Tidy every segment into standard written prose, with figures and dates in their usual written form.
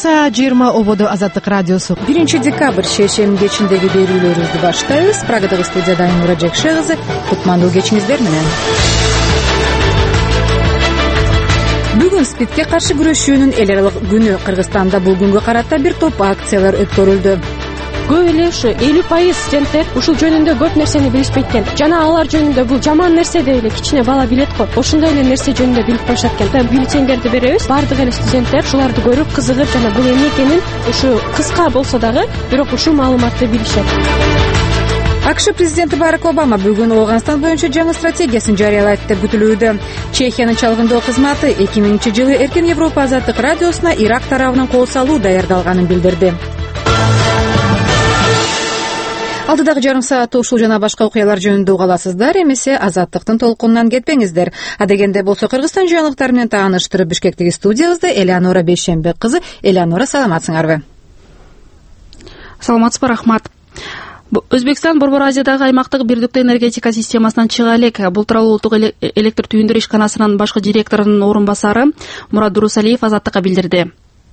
Жарымса 20 ободо Азаттык радиосу. 1-декабрь шейшемби кечиндеги берүүлөрүбүздү баштайбыз. Прагадагы студияда Айнура Жекше кызы. Кутмандуу кечиңиздер менен. Бүгүн СПИДке каршы күрөшүүнүн эл аралык күнү. Кыргызстанда бул күнгө карата бир топ акциялар өткөрүлдү. Көп эле ушу 50% студенттер ушул жөнүндө көп нерсени билишпейт экен. Жана алар жөнүндө бул жаман нерсе деп эле кичине бала билет го. Ошондой эле нерсе жөнүндө билип коюшат экен. Бюллетендерди беребиз. Баардык эле студенттер ушуларды көрүп, кызыгып жана бул эмне экенин ушу кыска болсо дагы, бирок ушул маалыматты билишет. АКШ президенти Барак Обама бүгүн Ооганстан боюнча жаңы стратегиясын жарыялайт деп күтүлүүдө. Чехиянын чалгындоо кызматы 2000-жылы Эркин Европа Азаттык радиосуна Ирак тарабынан кол салуу даярдалганын билдирди. Алдыдагы жарым саатта ушул жана башка окуялар жөнүндө уга аласыздар, эмесе Азаттыктын толкунунан кетпеңиздер. Адегенде болсо Кыргызстан жаңылыктары менен тааныштырып Бишкектеги студиябызда Элеонора Бейшембек кызы. Элеонора, саламатсыңарбы? Саламатсызбы, рахмат. Өзбекстан Борбор Азиядагы аймактык бирдиктүү энергетика системасынан чыга элек. Бул тууралуу Улуттук электр түйүндүрүү ишканасынын башкы директорунун орун басары Мурат Дурусалиев Азаттыкка билдирди.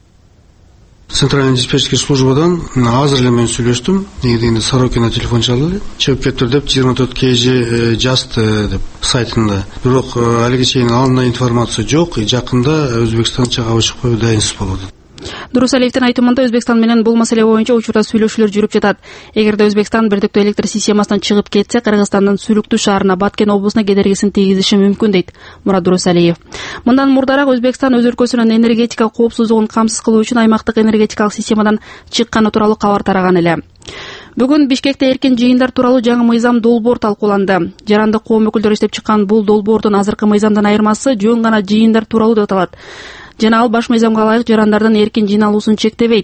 Центральный диспетчерский службадан азыр эле мен сүйлөштүм. Негизинде Сорокина телефон чалды. Чыгып кетти деп 24 kg жазды деп сайтында. Бирок алиге чейин алынган информация жок. Жакында Өзбекстан чыга чыкпай дайынсыз болот. Дурусалиевдин айтымында Өзбекстан менен бул маселе боюнча учурда сүйлөшүүлөр жүрүп жатат. Эгерде Өзбекстан бирдиктүү электр системасынан чыгып кетсе, Кыргызстандын Сүлүктүү шаарына, Баткен облусуна кедергисин тийгизиши мүмкүн дейт Мурат Дурусалиев. Мындан мурдараак Өзбекстан өз өлкөсүнүн энергетика коопсуздугун камсыз кылуу үчүн аймактык энергетикалык системадан чыкканы тууралуу кабар тараган эле. Бүгүн Бишкекте эркин жыйындар тууралуу жаңы мыйзам долбоор талкууланды. Жарандык коом өкүлдөрү иштеп чыккан бул долбоордун азыркы мыйзамдан айырмасы жөн гана жыйындар тууралуу деп аталат. Жана ал баш мыйзамга ылайык жарандардын эркин жыйналуусун чектебейт.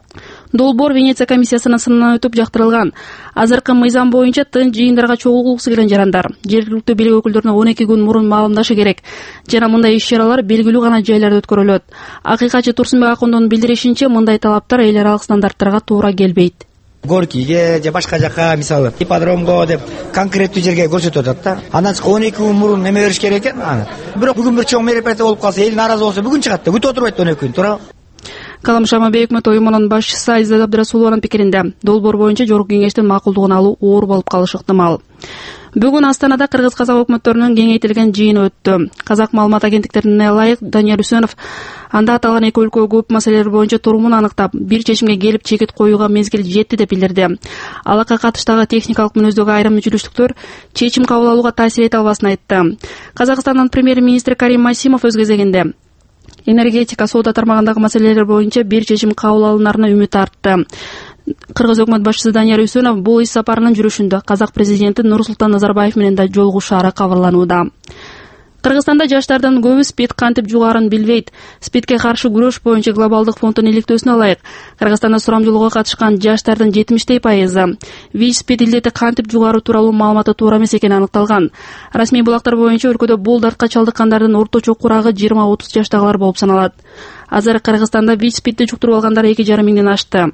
Долбоор Венеция комиссиясынын сынынан өтүп жактырылган. Азыркы мыйзам боюнча тын жыйындарга чогулгусу келген жарандар жергиликтүү бийлик өкүлдөрүнө 12 күн мурун маалымдашы керек. Жана мындай иш-чаралар белгилүү гана жайларда өткөрүлөт. Акыйкатчы Турсунбек Акундун билдиришинче, мындай талаптар эл аралык стандарттарга туура келбейт. Горкийге же башка жака, мисалы ипподромго деп конкреттүү жерге көрсөтүп атат да. Андан 12 күн мурун неме бериш керек экен. Бирок бүгүн бир чоң мероприятие болуп калса, эл нааразы болсо бүгүн чыгат да, күтүп отурбайт 12 күн, туура. Калым Шамабек өкмөт уюмунун башчысы Айзат Абдрасулованын пикиринде, долбоор боюнча жогорку кеңештин макулдугун алуу оор болуп калышы ыктымал. Бүгүн Астанада кыргыз-казак өкмөттөрүнүн кеңейтилген жыйыны өттү. Казак маалымат агенттиктерине ылайык Данияр Үсөнов анда аталган эки өлкө көп маселелер боюнча турумун аныктап, бир чечимге келип чекит коюуга мезгил жетти деп билдирди. Алакка катыштагы техникалык мүнөздөгү айрым үзүлүштүктөр чечим кабыл алууга таасир эте албасын айтты. Казакстандын премьер-министри Карим Масимов өз кезегинде энергетика, соода тармагындагы маселелер боюнча бир чечим кабыл алынарына үмүт артты. Кыргыз өкмөт башчысы Данияр Үсөнов бул иш сапарынын жүрүшүндө казак президенти Нурсултан Назарбаев менен да жолугушаары кабарланууда. Кыргызстанда жаштардын көбү СПИД кантип жугаарын билбейт. СПИДке каршы күрөш боюнча глобалдык фонддун иликтөөсүнө ылайык Кыргызстанда сурамжылоого катышкан жаштардын 70% ВИЧ-СПИД илдети кантип жугаруу тууралуу маалыматы туура эмес экени аныкталган. Расмий булактар боюнча өлкөдө бул дартка чалдыккандардын орточо курагы 20-30 жаштагылар болуп саналат. Азыр Кыргызстанда ВИЧ-СПИДти жуктуруп алгандар 2,5 миңден ашты.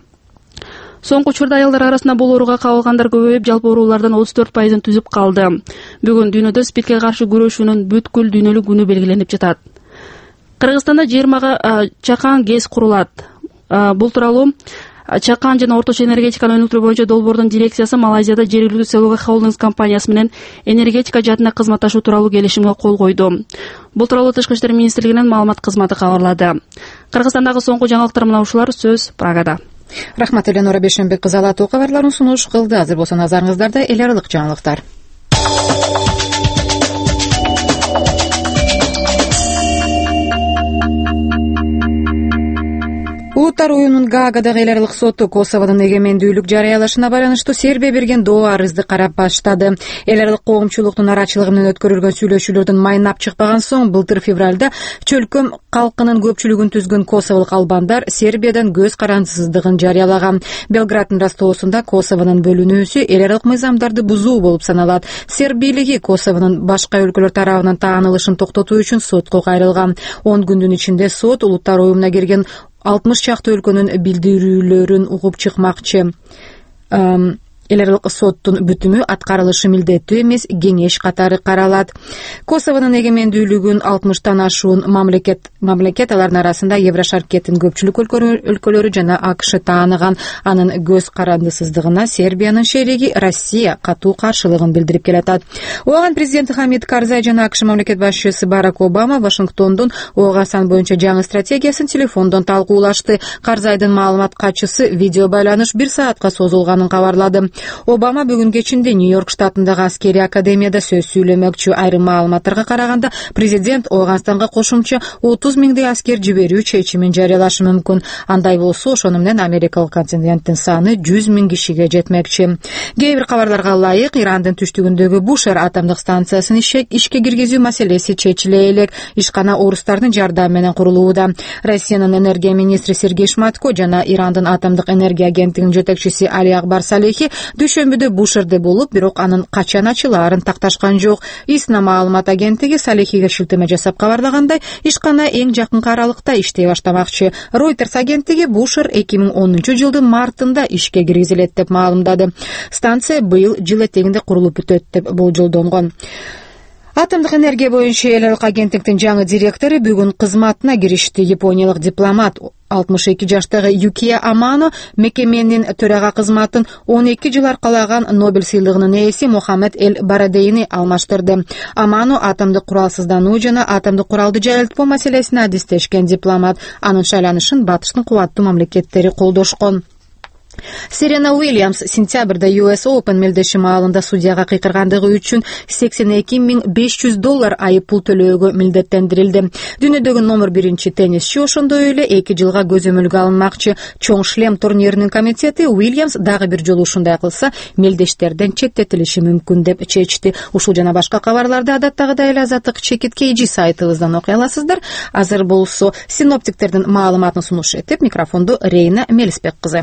Соңку учурда аялдар арасында бул ооруга кабылгандар көбөйүп, жалпы оорулардын 34%-ын түзүп калды. Бүгүн дүйнөдө СПИДке каршы күрөшүүнүн бүткүл дүйнөлүк күнү белгиленип жатат. Кыргызстанда 20 чакан ГЭС курулат. Бул тууралуу чакан жана орточо энергетиканы өнүктүрүү боюнча долбоордун дирекциясы Малайзияда жергиликтүү Селога Холдингс компаниясы менен энергетика жаатында кызматташуу тууралуу келишимге кол койду. Бул тууралуу Тышкы иштер министрлигинин маалымат кызматы кабарлады. Кыргызстандагы соңку жаңылыктар мына ушулар. Сөз Прагада. Рахмат, Элеонора Бейшембек кызы. Алатуу кабарларын сунуш кылды. Азыр болсо назарыңыздарда эл аралык жаңылыктар. Улуттар уюмунун Гаагадагы эл аралык соту Косовонун эгемендүүлүк жарыялашына байланыштуу Сербия берген доо арызды карап баштады. Эл аралык коомчулуктун нарачылыгы менен өткөрүлгөн сүйлөшүүлөрдүн майнап чыкпаган соң былтыр февралда чөлкөм калкынын көпчүлүгүн түзгөн косоволук албандар Сербиядан көз карандысыздыгын жарыялаган. Белграддын растоосунда Косовонун бөлүнүүсү эл аралык мыйзамдарды бузуу болуп саналат. Серб бийлиги Косовонун башка өлкөлөр тарабынан таанылышын токтотуу үчүн сотко кайрылган. 10 күндүн ичинде сот улуттар уюмуна кирген 60 чакты өлкөнүн билдирүүлөрүн угуп чыкмакчы. Эл аралык соттун бүтүмү аткарылышы милдеттүү эмес, кеңеш катары каралат. Косовонун эгемендүүлүгүн 60тан ашуун мамлекет алардын арасында Еврошаркеттин көпчүлүк өлкөлөрү жана АКШ тааныган. Анын көз карандысыздыгына Сербиянын шериги Россия катуу каршылыгын билдирип келатат. Оған президенти Хамид Карзай жана АКШ мамлекет башчысы Барак Обама Вашингтондун ООО сан боюнча жаңы стратегиясын телефондон талкуулашты. Карзайдын маалымат катчысы видео байланыш 1 саатка созулганын кабарлады. Обама бүгүн кечинде Нью-Йорк штатындагы аскерий академияда сөз сүйлөмөкчү. Айрым маалыматтарга караганда президент Ооганстанга кошумча 30 миңдей аскер жиберүү чечимин жарыялашы мүмкүн. Андай болсо, ошону менен америкалык контингенттин саны 100 миң кишиге жетмекчи. Кээ бир кабарларга ылайык, Ирандын түштүгүндөгү Бушер атомдук станциясын ишке киргизүү маселеси чечиле элек. Ишкана орустардын жардамы менен курулууда. Россиянын энергия министри Сергей Шматко жана Ирандын атомдук энергия агенттигинин жетекчиси Али Акбар Салехи дүйшөмбүдө Бушерде болуп, бирок анын качан ачылаарын такташкан жок. ИСНА маалымат агенттиги Салехиге шилтеме жасап кабарлагандай, ишкана эң жакынкы аралыкта иштей баштамакчы. Reuters агенттиги Бушер 2010-жылдын мартында ишке киргизилет деп маалымдады. Станция быйыл жыл этегинде курулуп бүтөт деп болжолдонгон. Атомдук энергия боюнча эл аралык агенттиктин жаңы директору бүгүн кызматына киришти. Япониялык дипломат 62 жаштагы Юкия Амано мекеменин төрага кызматын 12 жыл аркалаган Нобель сыйлыгынын ээси Мохаммед Эль Барадейни алмаштырды. Амано атомдук куралсыздануу жана атомдук куралды жайылтпоо маселесине адистешкен дипломат. Анын шайланышын батыштын кубаттуу мамлекеттери колдошкон. Серена Уильямс сентябрда US Open мелдеши маалында судьяга кыйкыргандыгы үчүн $82,500 айып пул төлөөгө милдеттендирилди. Дүйнөдөгү номер 1 теннисчи ошондой эле 2 жылга көзөмөлгө алынмакчы. Чоң шлем турниринин комитети Уильямс дагы бир жолу ушундай кылса, мелдештерден четтетилиши мүмкүн деп чечти. Ушул жана башка кабарларды адаттагыдай эле Азаттык Чекит KG сайтыбыздан окуй аласыздар. Азыр болсо синоптиктердин маалыматын сунушу этип микрофонду Рейна Мелисбек кызы.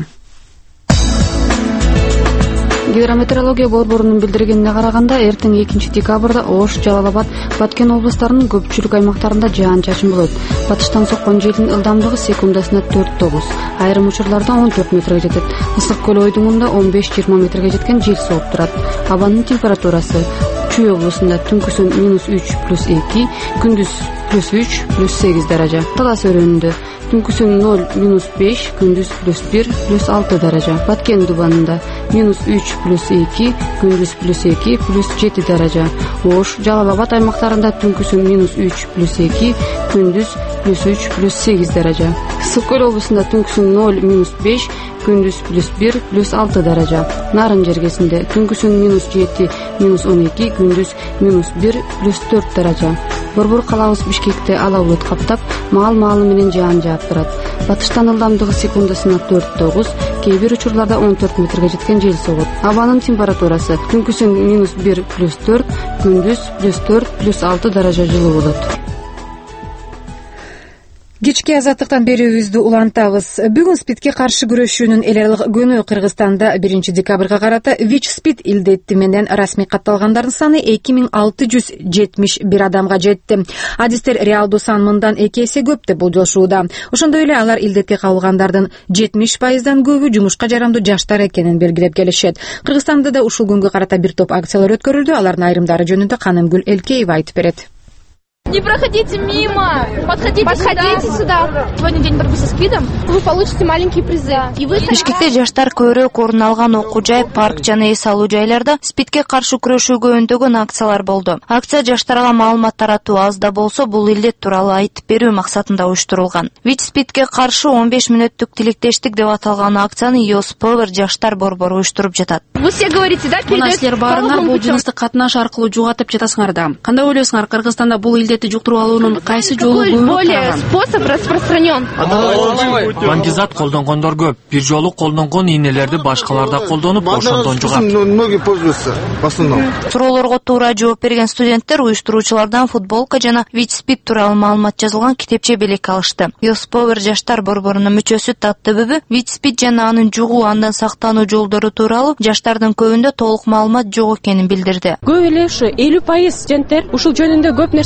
Гидрометеорология борборунун билдиргенине караганда, эртең 2 декабрда Ош, Жалал Абад, Баткен облустарынын көпчүлүк аймактарында жаан-чачын болот. Батыштан соккон желдин ылдамдыгы секундасына 4-9, айрым учурларда 14 метрге жетет. Ысык көл ойдуңунда 15-20 метрге жеткен жел соғуп турат. Абанын температурасы Чүй облусунда түнкүсүн -3+2, күндүз +3, +8 даража. Талас өрөөнүндө түнкүсүн 0-5, күндүз +1, +6 даража. Баткен дубанында -3+2, күндүз +2, +7 даража. Ош, Жалал Абад аймактарында түнкүсүн -3+2, күндүз +3, +8 даража. Ысык көл облусунда түнкүсүн 0-5, күндүз +1, +6 даража. Нарын жергесинде түнкүсүн -7, -12, күндүз -1, +4 даража. Борбор калабыз Бишкекте ала булут каптап, маал-маалы менен жаан жаап турат. Батыштан ылдамдыгы секундасына 4-9, кээ бир учурларда 14 метрге жеткен жел согот. Абанын температурасы түнкүсүн -1, +4, күндүз +4, +6 даража жылуу болот. Кечки азаттыктан берүүбүздү улантабыз. Бүгүн СПИДке каршы күрөшүүнүн эл аралык күнү. Кыргызстанда 1 декабрга карата ВИЧ-СПИД илдети менен расмий катталгандардын саны 2671 адамга жетти. Адистер реалдуу сан мындан 2 эсе көп деп болжошууда. Ошондой эле алар илдетке кабылгандардын 70%дан көбү жумушка жарамдуу жаштар экенин белгилеп келишет. Кыргызстанда да ушул күнгө карата бир топ акциялар өткөрүлдү. Алардын айрымдары жөнүндө Канымгүл Элкеева айтып берет. Не проходите мимо, подходите сюда. Сегодня день борьбы со СПИДом. Вы получите маленькие призы. Бишкекте жаштар көбүрөөк орун алган окуу жай, парк жана эс алуу жайларда СПИДке каршы күрөшүүгө өндөгөн акциялар болду. Акция жаштарга маалымат таратуу аз да болсо бул илдет тууралуу айтып берүү максатында уюштурулган. ВИЧ-СПИДке каршы 15 мүнөттүк тилектештик деп аталган акцияны Youth Power жаштар борбору уюштуруп жатат. Вы все говорите, да, силер баарыңар бул жыныстык катнаш аркылуу жугатып жатасыңар да. Кандай ойлойсуңар, Кыргызстанда бул илдетти жуктуруп алуунун кайсы жолу более способ распространен? Вандизат колдонгондор көп. Бир жолу колдонгон ийнелерди башкаларда колдонуп, ошондон жугат. Многие пользуются в основном. Суроолорго туура жооп берген студенттер уюштуруучулардан футболка жана ВИЧ-СПИД тууралуу маалымат жазылган китепче белек алышты. Youth Power жаштар борборунун мүчөсү Таттыбүбү ВИЧ-СПИД жана анын жугуу, андан сактануу жолдору тууралуу жаштардын көбүндө толук маалымат жок экенин билдирди. Көп эле ушу 50% студенттер ушул жөнүндө көп нерсени билишпейт.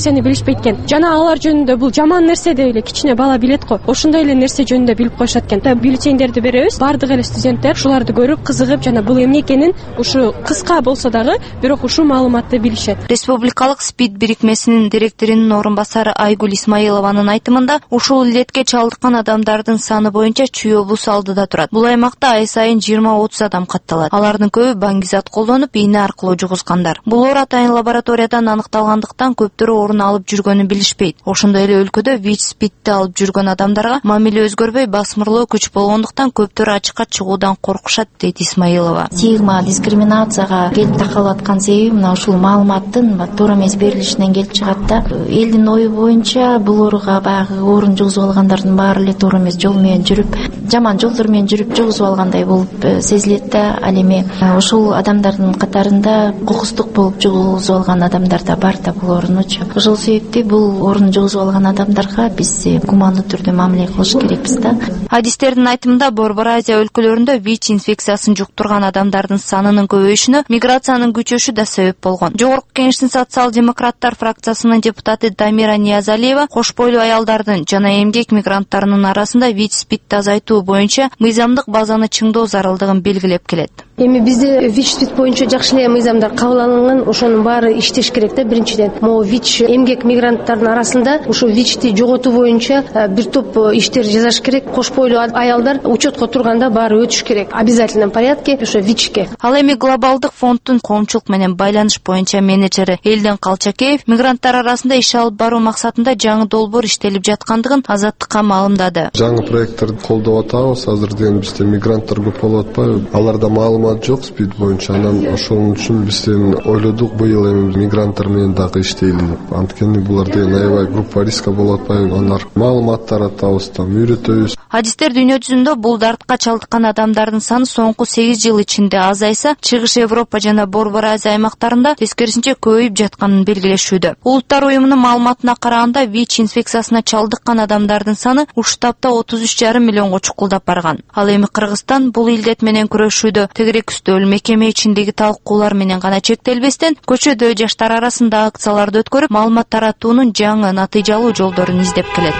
билишпейт экен. Жана алар жөнүндө бул жаман нерсе деп эле кичине бала билет го. Ошондой эле нерсе жөнүндө билип коюшат экен. Бюллетендерди беребиз. Бардык эле студенттер ушуларды көрүп, кызыгып, жана бул эмне экенин ушу кыска болсо дагы, бирок ушул маалыматты билишет. Республикалык СПИД бирикмесинин директорунун орун басары Айгүл Исмаилованын айтымында, ушул илдетке чалдыккан адамдардын саны боюнча Чүй облусу алдыда турат. Бул аймакта ай сайын 20-30 адам катталат. Алардын көбү баңгизат колдонуп, ийне аркылуу жугузгандар. Бул оор атайын лабораториядан аныкталгандыктан көптөрү орун алып жүргөнүн билишпейт. Ошондой эле өлкөдө ВИЧ-СПИДти алып жүргөн адамдарга мамиле өзгөрбөй, басмырлоо күч болгондуктан көптөрү ачыкка чыгуудан коркушат, дейт Исмаилова. Стигма, дискриминацияга келип такалып аткан себеби мына ушул маалыматтын туура эмес берилишинен келип чыгат да. Элдин ою боюнча буларга баягы орун жугузуп алгандардын баары эле туура эмес жол менен жүрүп, жаман жолдор менен жүрүп жугузуп алгандай болуп сезилет да. Ал эми ушул адамдардын катарында кокустук болуп жугузуп алган адамдар да бар да бул орунучу. Ошол себептен бул орун жугузуп алган адамдарга биз гумандуу түрдө мамиле кылыш керекпиз да. Адистердин айтымында Борбор Азия өлкөлөрүндө ВИЧ инфекциясын жуктурган адамдардын санынын көбөйүшүнө миграциянын күчөшү да себеп болгон. Жогорку Кеңештин социал-демократтар фракциясынын депутаты Дамира Ниязалиева кош бойлуу аялдардын жана эмгек мигранттарынын арасында ВИЧ-СПИДти азайтуу боюнча мыйзамдык базаны чыңдоо зарылдыгын белгилеп келет. Эми бизде ВИЧ-СПИД боюнча жакшы эле мыйзамдар кабыл алынган, ошонун баары иштеш керек да. Биринчиден, могу ВИЧ эмгек мигранттардын арасында ушу ВИЧти жоготуу боюнча бир топ иштер жасаш керек. Кош бойлуу аялдар учетко турганда баары өтүш керек. Обязательном порядке ошо ВИЧке. Ал эми глобалдык фонддун коомчулук менен байланыш боюнча менеджери Элден Калчакеев мигранттар арасында иш алып баруу максатында жаңы долбоор иштелип жаткандыгын Азаттыкка маалымдады. Жаңы проекттер колдоп атабыз. Азыр деген бизде мигранттар көп болуп атпайбы? Аларда маалымат жок СПИД боюнча. Анан ошон үчүн биз ойлодук быйыл эми мигранттар менен дагы иштейли деп. Анткени булар деген аябай группа риска болуп атпайбы? Алар маалыматтар атабыз, үйрөтөбүз. Адистер дүйнө жүзүндө бул дартка чалдыккан адамдардын саны соңку 8 жыл ичинде азайса, Чыгыш Европа жана Борбор Азия аймактарында тескерисинче көбөйүп жатканын белгилешүүдө. Улуттар уюмунун маалыматына караганда, ВИЧ инфекциясына чалдыккан адамдардын саны уштапта 33,5 миллионго чукулдап барган. Ал эми Кыргызстан бул илдет менен күрөшүүдө тегерек үстөл мекеме ичиндеги талкуулар менен гана чектелбестен, көчөдө жаштар арасында акцияларды өткөрүп, маалымат таратуунун жаңы натыйжалуу жолдорун издеп келет.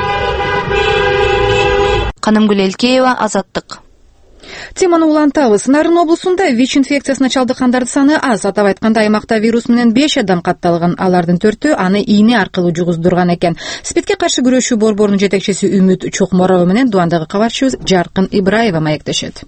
Канымгүл Элкеева, Азаттык. Теманы улантабыз. Нарын облусунда ВИЧ инфекциясына чалдыккандардын саны аз. Атап айтканда, аймакта вирус менен 5 адам катталган. Алардын 4-өө аны ийне аркылуу жугуздурган экен. СПИДке каршы күрөшүү борборунун жетекчиси Үмүт Чокморова менен Дуандагы кабарчыбыз Жаркын Ибраева маектешет.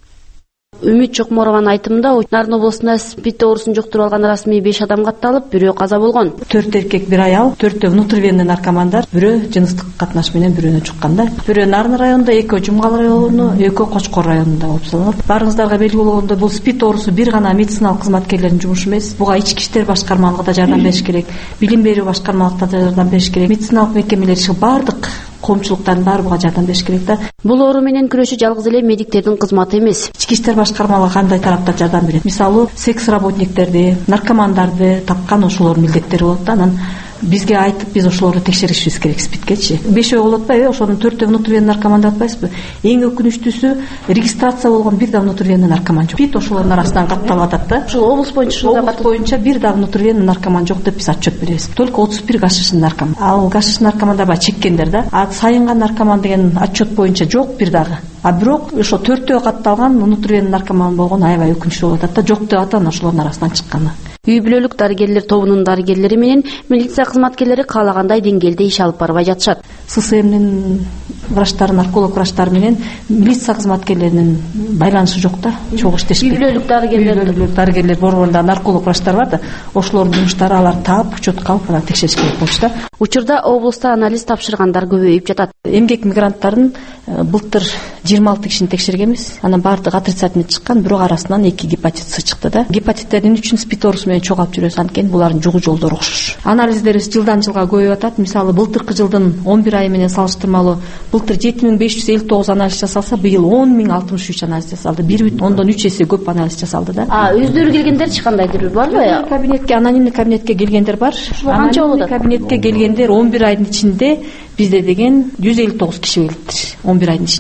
Үмүт Чокморованын айтымында, Нарын облусунда СПИД оорусун жуктуруп алган расмий 5 адам катталып, бирөө каза болгон. 4 эркек, 1 аял, 4 внутривенный наркомандар, бирөө жыныстык катнаш менен бирөөнө чуккан да. Бирөө Нарын районунда, 2 Жумгал району, 2 Кочкор районунда болуп саналат. Баарыңыздарга белгилүү болгондой, бул СПИД оорусу бир гана медициналык кызматкерлердин жумушу эмес. Буга ички иштер башкармалыгы да жардам бериш керек, билим берүү башкармалыгы да жардам бериш керек, медициналык мекемелер бардык коомчулуктардын баары буга жардам бериш керек да. Бул оору менен күрөшүү жалгыз эле медиктердин кызматы эмес. Ички иштер башкармалыгы кандай тараптан жардам берет? Мисалы, секс работниктерди, наркомандарды тапкан ошолордун милдеттери болот да. Анан бизге айтып, биз ошолорду текшеришибиз керек СПИДкечи. 5 болуп атпайбы? Ошонун 4 внутривенный наркоман деп атпайсызбы? Эң өкүнүчтүүсү, регистрация болгон бир да внутривенный наркоман жок. СПИД ошолордун арасынан катталып атат да. Ошол облус боюнча бир да внутривенный наркоман жок деп биз отчет беребиз. Только 31 гашишный наркоман. Ал гашишный наркомандар ба чеккендер да. А сайынган наркоман деген отчет боюнча жок бир дагы. А бирок ошо 4-өө катталган внутривенный наркоман болгон аябай өкүнүчтүү болуп атат да. Жок деп атат, ошолордун арасынан чыкканы. Үй бүлөлүк дарыгерлер тобунун дарыгерлери менен милиция кызматкерлери каалагандай деңгээлде иш алып барбай жатышат. ССМнин врачтары, нарколог врачтары менен милиция кызматкерлеринин байланышы жок да. Чогуу иштешпейт. Үй бүлөлүк дарыгерлер борборунда нарколог врачтар бар да. Ошолордун жумуштары алар таап, учетко алып, анан текшериш керек болчу да. Учурда облуста анализ тапшыргандар көбөйүп жатат. Эмгек мигранттардын былтыр 26 кишини текшергенбиз. Анан баардыгы отрицательный чыккан, бирок арасынан 2 гепатит С чыкты да. Гепатиттердин үчүн СПИД оорусу менен чогулуп жүрөбүз, анткени булардын жугуу жолдору окшош. Анализдерибиз жылдан жылга көбөйүп атат. Мисалы, былтыркы жылдын 11 айы менен салыштырмалуу былтыр 7559 анализ жасалса, быйыл 10063 анализ жасалды. 1,3 эсе көп анализ жасалды да. Өздөрү келгендерчи кандайдыр барбы? Кабинетке, анонимный кабинетке келгендер бар. Канча болот? Кабинетке келгендер 11 айдын ичинде бизде деген 159 киши келиптир. 11 айдын ичинде.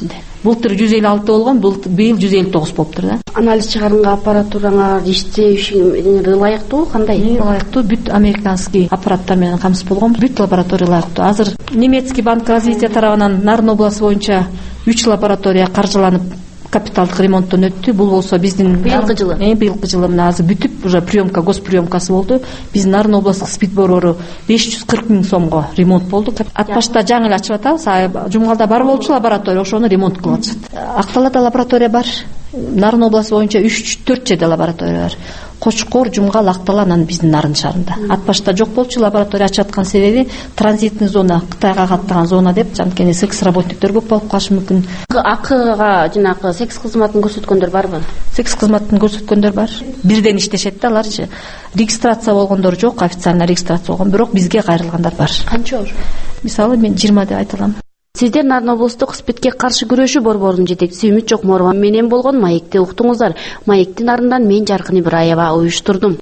Былтыр 156 болгон, быйыл 159 болуптур да. Анализ чыгарганга аппаратураңар иштөө ишиңер ылайыктуу, кандай? Ылайыктуу, бүт американский аппараттар менен камсыз болгон, бүт лаборатория ылайыктуу. Азыр немецкий банк развития тарабынан Нарын областы боюнча 3 лаборатория каржыланып капиталдык ремонттон өттү. Бул болсо биздин быйылкы жылы мына азыр бүтүп уже госприемкасы болду. Биздин Нарын областтык СПИД борбору 540 000 сомго ремонт болду. Ат башта жаңы эле ачып атабыз. Жумгалда бар болчу лаборатория, ошону ремонт кылып атышат. Акталада лаборатория бар. Нарын областы боюнча 3-4 жерде лаборатория бар. Кочкор, Жумгал, Актала анан биздин Нарын шаарында. Ат башта жок болчу, лаборатория ачып аткан себеби транзитный зона, Кытайга каттаган зона деп, анткени секс работниктер көп болуп калышы мүмкүн. Акыга жанагы секс кызматын көрсөткөндөр барбы? Секс кызматын көрсөткөндөр бар. Бирден иштешет да аларчы. Регистрация болгондор жок, официально регистрация болгон, бирок бизге кайрылгандар бар. Канча? Мисалы мен 20 деп айта алам. Сиздер Нарын облустук СПИДке каршы күрөшүү борборунун жетекчиси Үмүт Жокморова менен болгон маекти уктуңуздар. Маектин артынан мен Жаркын Ибраева уюштурдум.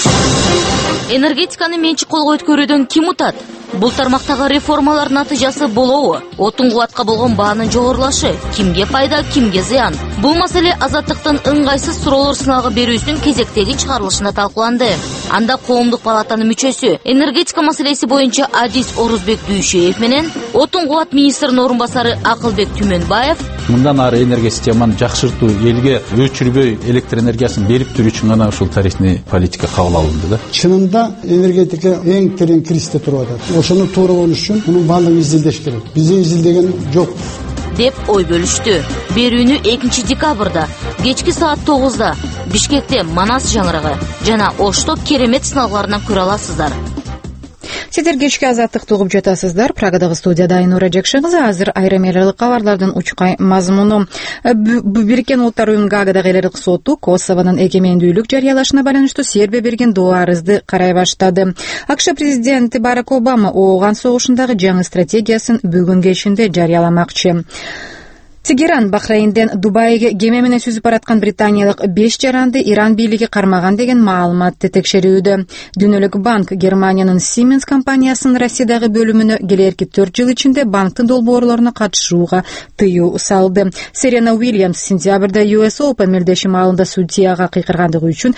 Энергетиканы менчик колго өткөрүүдөн ким утат? Бул тармактагы реформалар натыйжасы болобу? Отун кубатка болгон баанын жогорулашы кимге пайда, кимге зыян? Бул маселе Азаттыктын ыңгайсыз суроолор сынагы берүүсүнүн кезектеги чыгарылышында талкууланды. Анда коомдук палатанын мүчөсү, энергетика маселеси боюнча Адис Орузбек Дүйшеев менен отун кубат министринин орун басары Акылбек Түмөнбаев мындан ары энергия системаны жакшыртуу, элге өчүрбөй электр энергиясын берип туруу үчүн гана ушул тарифный политика кабыл алынды да. Чынында энергетика эң терең кризисте туруп атат. Ошону туура болуш үчүн мунун баардыгын изилдеш керек. Бизде изилдеген жок деп ой бөлүштү. Берүүнү 2 декабрда кечки саат 9-да Бишкекте Манас жаңырыгы жана Ошто керемет сыналгыларынан көрө аласыздар. Сиздер кечки Азаттыкты угуп жатасыздар. Прагадагы студияда Айнура Жекшенкызы. Азыр айрым элдик кабарлардын учкай мазмуну. Бириккен Улуттар Уюмунун Гаагадагы элдик соту Косовонун эгемендүүлүк жарыялашына байланыштуу Сербия берген доо арызды карай баштады. АКШ президенти Барак Обама Ооган согушундагы жаңы стратегиясын бүгүн кечинде жарыяламакчы. Тегеран Бахрейнден Дубайга кеме менен сүзүп бараткан британиялык 5 жаранды Иран бийлиги кармаган деген маалыматты текшерүүдө. Дүйнөлүк банк Германиянын Siemens компаниясынын Россиядагы бөлүмүнө келерки 4 жыл ичинде банктын долбоорлоруна катышууга тыюу салды. Серена Уильямс сентябрда US Open мелдешим алында судьяга кыйкыргандыгы үчүн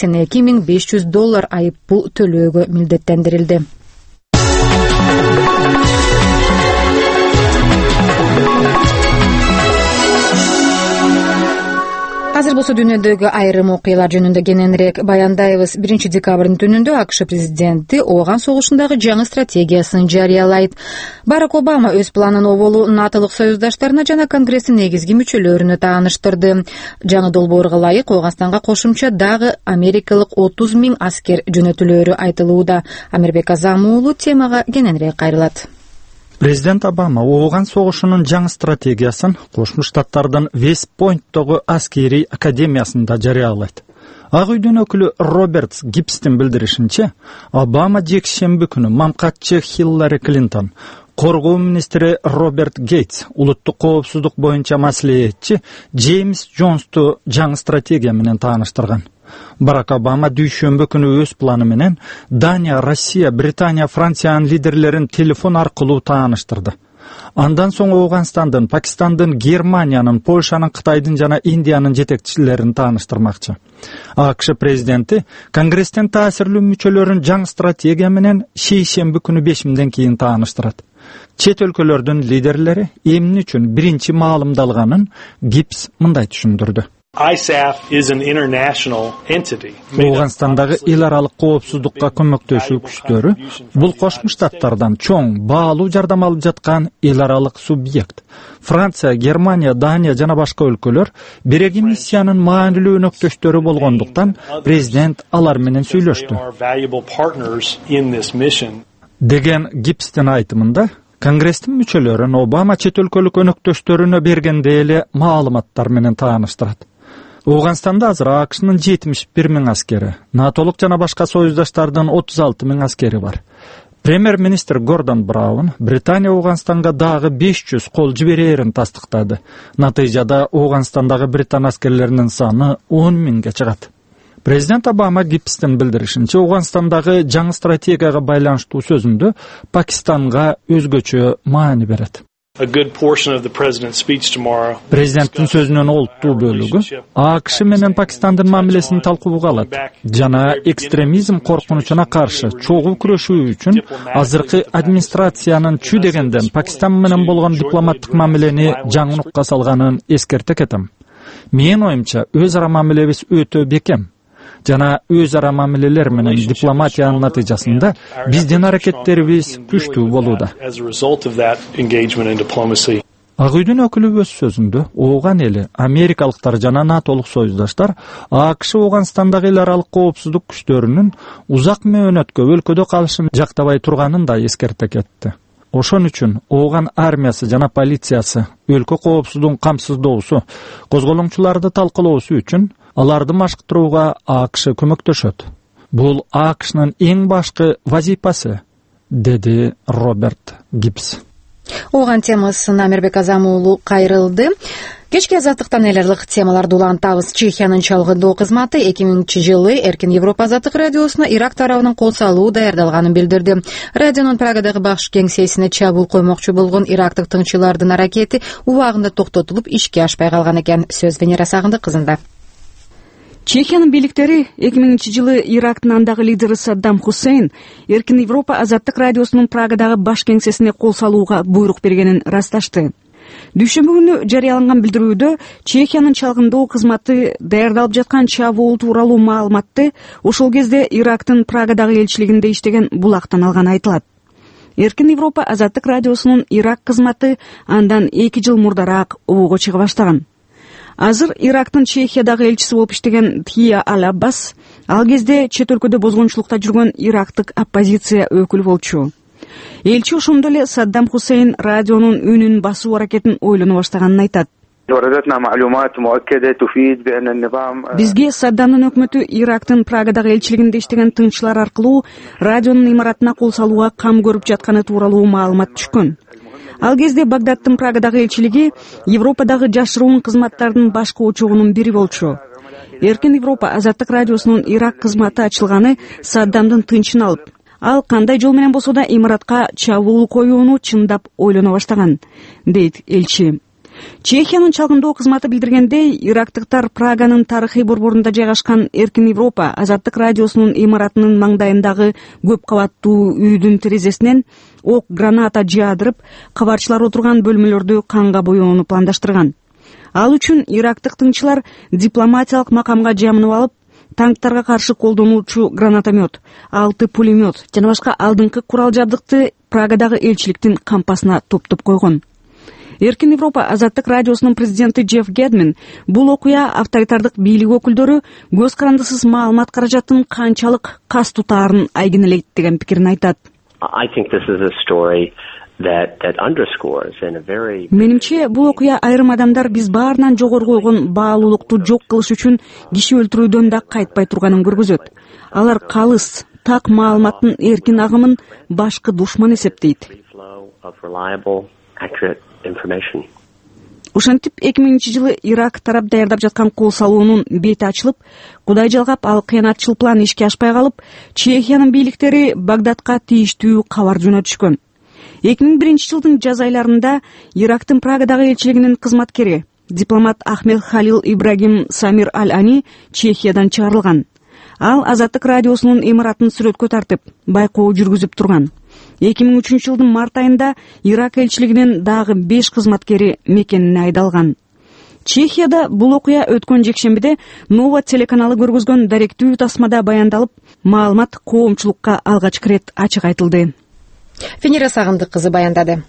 $82,500 айып пул төлөөгө милдеттендирилди. Азыр болсо дүйнөдөгү айрым окуялар жөнүндө кененирээк баяндайбыз. 1 декабрдын түнүндө АКШ президенти Ооган согушундагы жаңы стратегиясын жарыялайт. Барак Обама өз планын оболу натолук союздаштарына жана Конгресстин негизги мүчөлөрүнө тааныштырды. Жаңы долбоорго ылайык Ооганстанга кошумча дагы америкалык 30 000 аскер жөнөтүлөөрү айтылууда. Амирбек Азам уулу темага кененирээк кайрылат. Президент Обама Ооган согушунун жаңы стратегиясын Кошмо Штаттардын Вест-Пойнттогу аскерий академиясында жарыялайт. Ак үйдүн өкүлү Роберт Гибстин билдиришинче, Обама жекшемби күнү мамкатчы Хиллари Клинтон, коргоо министри Роберт Гейтс, улуттук коопсуздук боюнча маслихатчы Джеймс Джонсту жаңы стратегия менен тааныштырган. Барак Обама дүйшөмбү күнү өз планы менен Дания, Россия, Британия, Франциянын лидерлерин телефон аркылуу тааныштырды. Андан соң Ооганстандын, Пакистандын, Германиянын, Польшанын, Кытайдын жана Индиянын жетекчилерин тааныштырмакчы. АКШ президенти Конгресстен таасирлүү мүчөлөрүн жаңы стратегия менен шейшемби күнү 5-ден кийин тааныштырат. Чет өлкөлөрдүн лидерлери эмне үчүн биринчи маалымдалганын Гибс мындай түшүндүрдү. Ооганстандагы эл аралык коопсуздукка көмөктөшүү күчтөрү бул Кошмо Штаттардан чоң баалуу жардам алып жаткан эл аралык субъект. Франция, Германия, Дания жана башка өлкөлөр биреги миссиянын маанилүү өнөктөштөрү болгондуктан президент алар менен сүйлөштү. Деген Гибстин айтымында Конгресстин мүчөлөрүн Обама чет өлкөлүк өнөктөштөрүнө бергенде эле маалыматтар менен тааныштырат. Ооганстанда азыр АКШнын 71 000 аскери, натолук жана башка союздаштардын 36 000 аскери бар. Премьер-министр Гордон Браун Британия Ооганстанга дагы 500 кол жиберээрин тастыктады. Натыйжада Ооганстандагы британ аскерлеринин саны 10 000ге чыгат. Президент Обама Гибстин билдиришинче Ооганстандагы жаңы стратегияга байланыштуу сөзүндө Пакистанга өзгөчө маани берет. Президенттин сөзүнүн олуттуу бөлүгү АКШ менен Пакистандын мамилесин талкууга алат жана экстремизм коркунучуна каршы чогуу күрөшүү үчүн азыркы администрациянын чүй дегенден Пакистан менен болгон дипломаттык мамилени жаңылыкка салганын эскерте кетем. Менин оюмча өз ара мамилебиз өтө бекем жана өз ара мамилелер менен дипломатиянын натыйжасында биздин аракеттерибиз күчтүү болууда. Ак үйдүн өкүлү өз сөзүндө Ооган эли, америкалыктар жана натолук союздаштар АКШ Ооганстандагы эл аралык коопсуздук күчтөрүнүн узак мөөнөткө өлкөдө калышын жактабай турганын да эскерте кетти. Ошон үчүн Ооган армиясы жана полициясы өлкө коопсуздугун камсыздоосу, козголоңчуларды талкалоосу үчүн аларды машыктырууга АКШ көмөктөшөт. Бул АКШнын эң башкы вазифасы, деди Роберт Гибс. Ооган темасын Амирбек Азам уулу кайрылды. Кечки азаттыктан эл аралык темаларды улантабыз. Чехиянын чалгындоо кызматы 2000-жылы Эркин Европа азаттык радиосуна Ирак тарабынын кол салуу даярдалганын билдирди. Радионун Прагадагы баш кеңсесине чабуул коймокчу болгон ирактык тыңчылардын аракети убагында токтотулуп, ишке ашпай калган экен. Сөз Венера Сагындык кызында. Чехиянын бийликтери 2000-жылы Ирактын андагы лидери Саддам Хусейн Эркин Европа азаттык радиосунун Прагадагы баш кеңсесине кол салууга буйрук бергенин ырасташты. Дүйшөмбү күнү жарыяланган билдирүүдө Чехиянын чалгындоо кызматы даярдалып жаткан чабуул тууралуу маалыматты ошол кезде Ирактын Прагадагы элчилигинде иштеген булактан алганы айтылат. Эркин Европа азаттык радиосунун Ирак кызматы андан 2 жыл мурдараак обого чыга баштаган. Азыр Ирактын Чехиядагы элчиси болуп иштеген Тия Ал-Аббас ал кезде чет өлкөдө бозгончулукта жүргөн ирактык оппозиция өкүлү болчу. Элчи ошондо эле Саддам Хусейн радионун үнүн басуу аракетин ойлоно баштаганын айтат. Бизге Саддамдын өкмөтү Ирактын Прагадагы элчилигинде иштеген тыңчылар аркылуу радионун имаратына кол салууга кам көрүп жатканы тууралуу маалымат түшкөн. Ал кезде Багдадтын Прагадагы элчилиги Европадагы жашыруун кызматтардын башкы очогунун бири болчу. Эркин Европа азаттык радиосунун Ирак кызматы ачылганы Саддамдын тынчын алып, ал кандай жол менен болсо да имаратка чабуул коюуну чындап ойлоно баштаган, дейт элчи. Чехиянын чалгындоо кызматы билдиргендей, ирактыктар Праганын тарыхый борборунда жайгашкан Эркин Европа азаттык радиосунун имаратынын маңдайындагы көп кабаттуу үйдүн терезесинен ок граната жаадырып, кабарчылар отурган бөлмөлөрдү канга боёону пландаштырган. Ал үчүн ирактык тыңчылар дипломатиялык макамга жамынып алып, танктарга каршы колдонуучу гранатомет, 6 пулемет жана башка алдыңкы курал жабдыкты Прагадагы элчиликтин кампасына топтоп койгон. Эркин Европа азаттык радиосунун президенти Джефф Гедмин бул окуя авторитардык бийлик өкүлдөрү көз карандысыз маалымат каражатын канчалык кас тутаарын айгинелейт деген пикирин айтат. Менимче, бул окуя айрым адамдар биз баарынан жогору койгон баалуулукту жок кылыш үчүн киши өлтүрүүдөн да кайтпай турганын көргөзөт. Алар калыс, так маалыматтын эркин агымын башкы душман эсептейт. Ошентип 2000-жылы Ирак тарап даярдап жаткан кол салуунун бети ачылып, Кудай жалгап ал кыянатчыл план ишке ашпай калып, Чехиянын бийликтери Багдадка тийиштүү кабар жөнөтүшкөн. 2001-жылдын жаз айларында Ирактын Прагадагы элчилигинин кызматкери, дипломат Ахмед Халил Ибрагим Самир Аль-Ани Чехиядан чыгарылган. Ал азаттык радиосунун имаратын сүрөткө тартып, байкоо жүргүзүп турган. 2003-жылдын март айында Ирак элчилигинин дагы 5 кызматкери мекенине айдалган. Чехияда бул окуя өткөн жекшембиде Нова телеканалы көргөзгөн даректүү тасмада баяндалып, маалымат коомчулукка алгач рет ачык айтылды. Венера Сагындык кызы баяндады.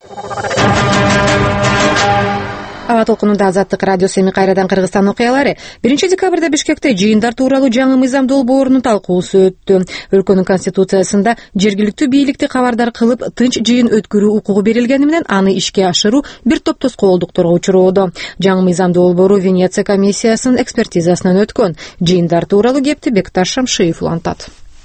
Аба толкунунда азаттык радиосу эми кайрадан Кыргызстан окуялары. 1-декабрда Бишкекте жыйындар тууралуу жаңы мыйзам долбоорунун талкуусу өттү. Өлкөнүн конституциясында жергиликтүү бийликти кабардар кылып, тынч жыйын өткөрүү укугу берилгени менен аны ишке ашыруу бир топ тоскоолдукторго учуроодо. Жаңы мыйзам долбоору Венеция комиссиясынын экспертизасынан өткөн. Жыйындар тууралуу кепти Бекташ Шамшиев улантат.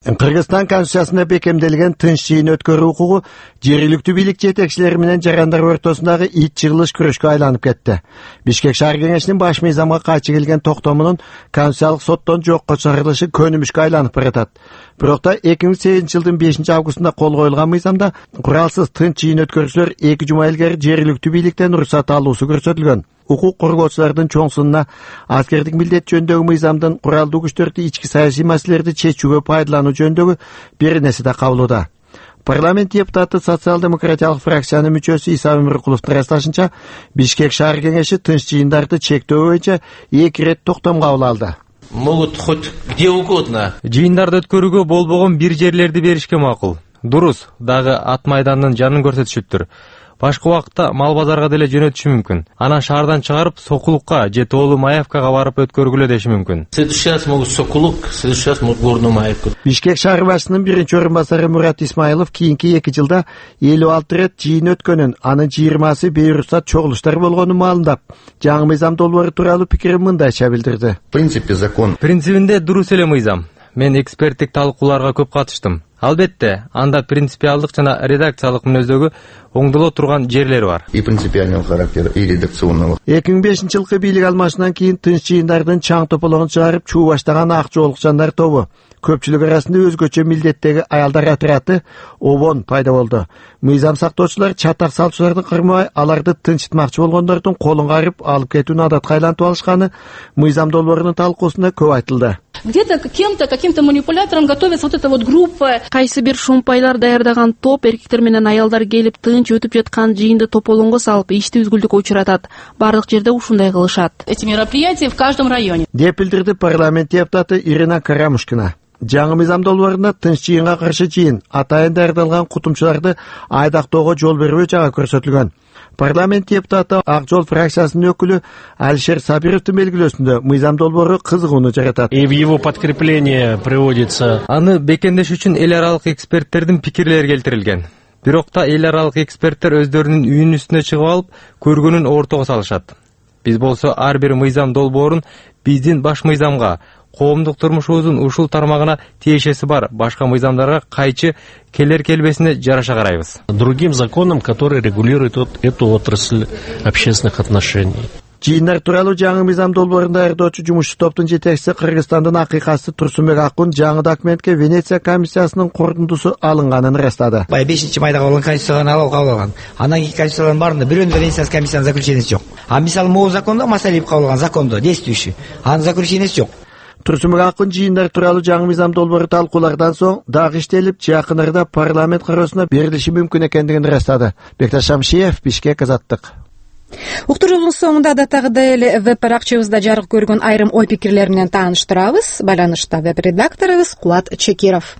Кыргызстан Конституциясында бекемделген тынч жыйын өткөрүү укугу жергиликтүү бийлик жетекчилери менен жарандар ортосундагы ит жыгылыш күрөшкө айланып кетти. Бишкек шаар кеңешинин баш мыйзамга кайчы келген токтомунун конституциялык соттон жокко чыгарылышы көнүмүшкө айланып баратат. Бирок 2008 жылдын 5 августунда кол коюлган мыйзамда куралсыз тынч жыйын өткөрүүчүлөр 2 жума илгери жергиликтүү бийликтен уруксат алуусу көрсөтүлгөн. Укук коргоочулардын чоң сынына аскердик милдет жөнүндөгү мыйзамдын куралдуу күчтөрдү ички саясий маселелерди чечүүгө пайдалануу жөнүндөгү бир нерсе да кабылууда. Парламент депутаты социал-демократиялык фракциянын мүчөсү Иса Өмүркуловдун ырасташынча, Бишкек шаар кеңеши тынч жыйындарды чектөө боюнча 2 рет токтом кабыл алды. Могут хоть где угодно. Жыйындарды өткөрүүгө болбогон бир жерлерди беришке макул. Дурус, дагы ат майдандын жанын көрсөтүшүптүр. Башка убакытта мал базарга деле жөнөтүшү мүмкүн. Анан шаардан чыгарып Сокулукка же Тоолу Маевкага барып өткөргүлө деши мүмкүн. Сейчас могут Сокулук, сейчас могут Горную Маевку. Бишкек шаар башчысынын биринчи орун басары Мурат Исмаилов кийинки 2 жылда 56 рет жыйын өткөнүн, анын 20сы бейруксат чогулуштар болгонун маалымдап, жаңы мыйзам долбоору тууралуу пикирин мындайча билдирди. В принципе, закон. Принцибинде дурус эле мыйзам. Мен эксперттик талкууларга көп катыштым. Албетте, анда принципиалдык жана редакциялык мүнөздөгү оңдоло турган жерлери бар. И принципиального характера, и редакционного. 2005 жылкы бийлик алмашынан кийин тынч жыйындардын чаң тополоңун чыгарып чуу баштаган ак жоолук жандар тобу, көпчүлүк арасында өзгөчө милдеттеги аялдар отряды ОБОН пайда болду. Мыйзам сактоочулар чатак салчуларды кырмай, аларды тынчытмакчы болгондордун колун карып алып кетүүнү адатка айлантып алышканы мыйзам долбоорунун талкуусунда көп айтылды. Где-то каким-то манипулятором готовится вот эта вот группа. Кайсы бир шумпайлар даярдаган топ эркектер менен аялдар келип тынч өтүп жаткан жыйынды тополоңго салып, ишти үзгүлтүккө учуратат. Бардык жерде ушундай кылышат. Эти мероприятия в каждом районе. Деп билдирди парламент депутаты Ирина Карамушкина. Жаңы мыйзам долбоорунда тынч жыйынга каршы жыйын атайын даярдалган кутумчуларды айдактоого жол бербөө жагы көрсөтүлгөн. Парламент депутаты Ак жол фракциясынын өкүлү Алишер Сабировдун белгилөөсүндө мыйзам долбоору кызыгууну жаратат. И в его подкрепление приводится. Аны бекемдеш үчүн эл аралык эксперттердин пикирлери келтирилген. Бирок да эл аралык эксперттер өздөрүнүн үйүнүн үстүнө чыгып алып, көргөнүн ортого салышат. Биз болсо ар бир мыйзам долбоорун биздин баш мыйзамга, коомдук турмушубуздун ушул тармагына тиешеси бар башка мыйзамдарга кайчы келер-келбесине жараша карайбыз. Другим законам, который регулирует эту отрасль общественных отношений. Жыйындар тууралуу жаңы мыйзам долбоорун даярдоочу жумушчу топтун жетекчиси Кыргызстандын акыйкатчысы Турсунбек Акун жаңы документке Венеция комиссиясынын корутундусу алынганын ырастады. 5 майда кабыл алган конституцияны кабыл алган. Андан кийинки конституциялардын баарында бирөөнүн Венеция комиссиянын заключенияси жок. А мисалы могу закондо Масалиев кабыл алган закондо действующий, анын заключенияси жок. Турсунбек Акун жыйындар тууралуу жаңы мыйзам долбоору талкуулардан соң дагы иштелип, жакын арада парламент кароосуна берилиши мүмкүн экендигин ырастады. Бекташ Шамшиев, Бишкек, Азаттык. Уктуруубуздун соңунда адаттагыдай эле веб-баракчабызда жарык көргөн айрым ой пикирлер менен тааныштырабыз. Байланышта веб-редакторубуз Кулат Чекиров.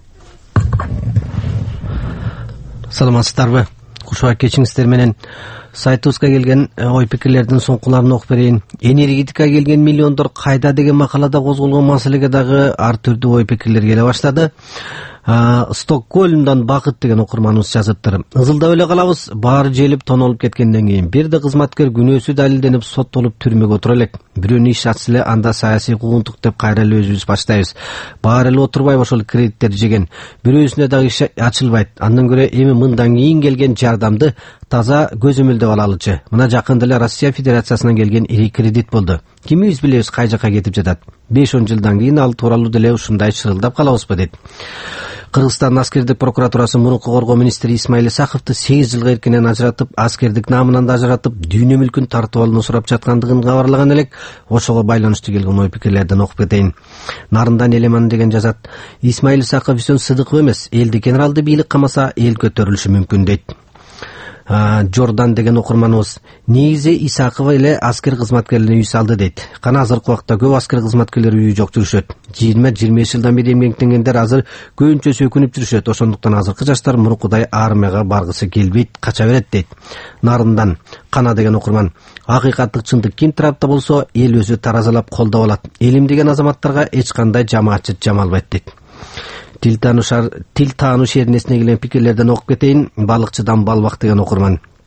Саламатсыздарбы? Кушуа кечиңиздер менен сайтыбызга келген ой пикирлердин соңкуларын окуп берейин. Энергетикага келген миллиондор кайда деген макалада козголгон маселеге дагы ар түрдүү ой пикирлер келе баштады. Стокгольмдон Бакыт деген окурманыбыз жазыптыр. Ызылдап эле калабыз, баары желип тонолуп кеткенден кийин бирде кызматкер күнөөсү далилденип соттолуп түрмөгө отура элек. Бирөөнү иш ачса эле анда саясий куугунтук деп кайра эле өзүбүз баштайбыз. Баары эле отурбай ошол кредиттер жеген. Бирөөсүнө дагы иш ачылбайт. Андан көрө эми мындан кийин келген жардамды таза көзөмөлдөп алалычы. Мына жакында эле Россия Федерациясынан келген ири кредит болду. Кимибиз билебиз кай жака кетип жатат. 5-10 жылдан кийин ал тууралуу деле ушундай шырылдап калабызбы дейт. Кыргызстан аскердик прокуратурасы мурунку коргоо министри Исмаил Исаковду 8 жылга эркинен ажыратып, аскердик наамынан да ажыратып, дүйнө мүлкүн тартып алууну сурап жаткандыгын кабарлаган элек. Ошого байланыштуу келген ой пикирлерден окуп кетейин. Нарындан Элеман деген жазат: Исмаил Исаков Үсөн Сыдыков эмес, элди генералды бийлик камаса эл көтөрүлүшү мүмкүн дейт. Жордан деген окурманыбыз: негизи Исакова эле аскер кызматкерлерин үй салды дейт. Кана азыркы убакта көп аскер кызматкерлери үйү жок жүрүшөт. 20-25 жылдан бери эмгектенгендер азыр көбүнчө сөкүнүп жүрүшөт. Ошондуктан азыркы жаштар мурункудай армияга баргысы келбейт, кача берет дейт. Нарындан Кана деген окурман: акыйкаттык чындык ким тарапта болсо эл өзү таразалап колдоп алат. Элим деген азаматтарга эч кандай жамаатчы жамалбайт дейт. Тил таануу шернесине келген пикирлерден окуп кетейин. Балыкчыдан Балбак деген окурман: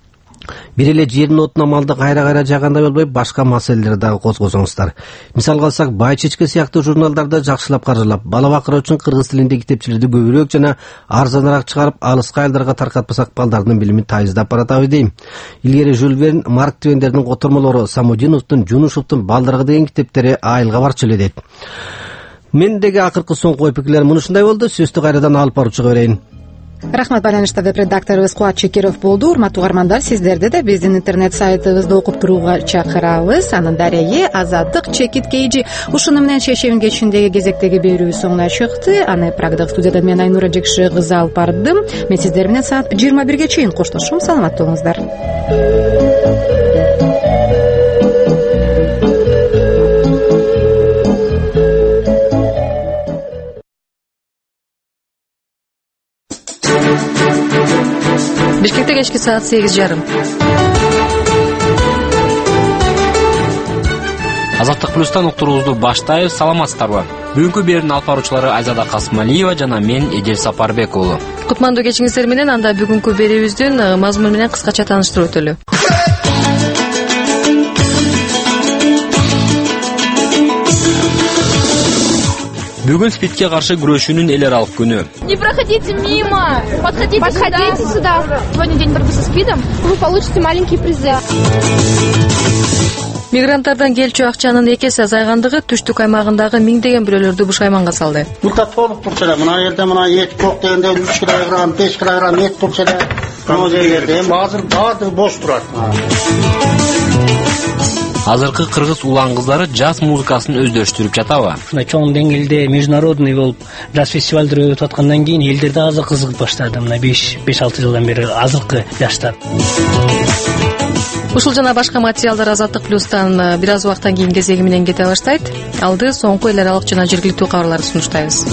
Бир эле жердин отуна малды кайра жагандай болбой, башка маселелерди дагы козгосоңуздар. Мисалга алсак, Бай Чечке сыяктуу журналдарды жакшылап каржылап, бала бакыруу үчүн кыргыз тилинде китепчилерди көбүрөөк жана арзаныраак чыгарып, алыска айылдарга таркатпасак, балдардын билимин тайыздап баратабы дейм. Илгери Жюль Верн, Марк Твендердин котормолору, Самудиновдун, Жунушевдун Балдарга деген китептери айылга барчу эле дейт. Мендеги акыркы соңку ой пикирлер мынушундай болду. Сөздү кайрадан алып баруучуга берейин. Рахмат. Байланышта веб-редакторубуз Кубат Чекеров болду. Урматтуу угармандар, сиздерди да биздин интернет сайтыбызды окуп турууга чакырабыз. Анын дареги Азаттык Чекит Кейжи. Ушуну менен Шешевин кечиндеги кезектеги берүү соңуна чыкты. Аны Прагдагы студияда мен Айнура Жекши кызы алып бардым. Мен сиздер менен саат 21-ге чейин коштошом. Саламаттуу болуңуздар. Бишкекте кечки саат 8:30. Азаттык плюстан уктуруубузду баштайбыз. Саламатсыздарбы? Бүгүнкү берүүнүн алып баруучулары Айзада Касымалиева жана мен Эдел Сапарбек уулу. Кутмандуу кечиңиздер менен анда бүгүнкү берүүбүздүн мазмуну менен кыскача тааныштырып өтөлү. Бүгүн СПИДке каршы күрөшүүнүн эл аралык күнү. Не проходите мимо, подходите сюда. Сегодня день борьбы со СПИДом, вы получите маленькие призы. Мигранттардан келчү акчанын 2 эсе азайгандыгы түштүк аймагындагы миңдеген бирөөлөрдү бушайманга салды. Мында толук турчу эле, мына жерде мына эт жок дегенде 3 килограмм, 5 килограмм эт турчу эле. Мына жерлерде азыр баардыгы бош турат. Азыркы кыргыз улан кыздары жаз музыкасын өздөштүрүп жатабы? Ушундай чоң деңгээлде международный болуп жаз фестивалдары өтүп аткандан кийин элдерде азыр кызыгып баштады. Мына 5-6 жылдан бери азыркы жаштар. Ушул жана башка материалдар Азаттык плюстан бир аз убакыттан кийин кезеги менен кете баштайт. Алды соңку эл аралык жана жергиликтүү кабарларды сунуштайбыз.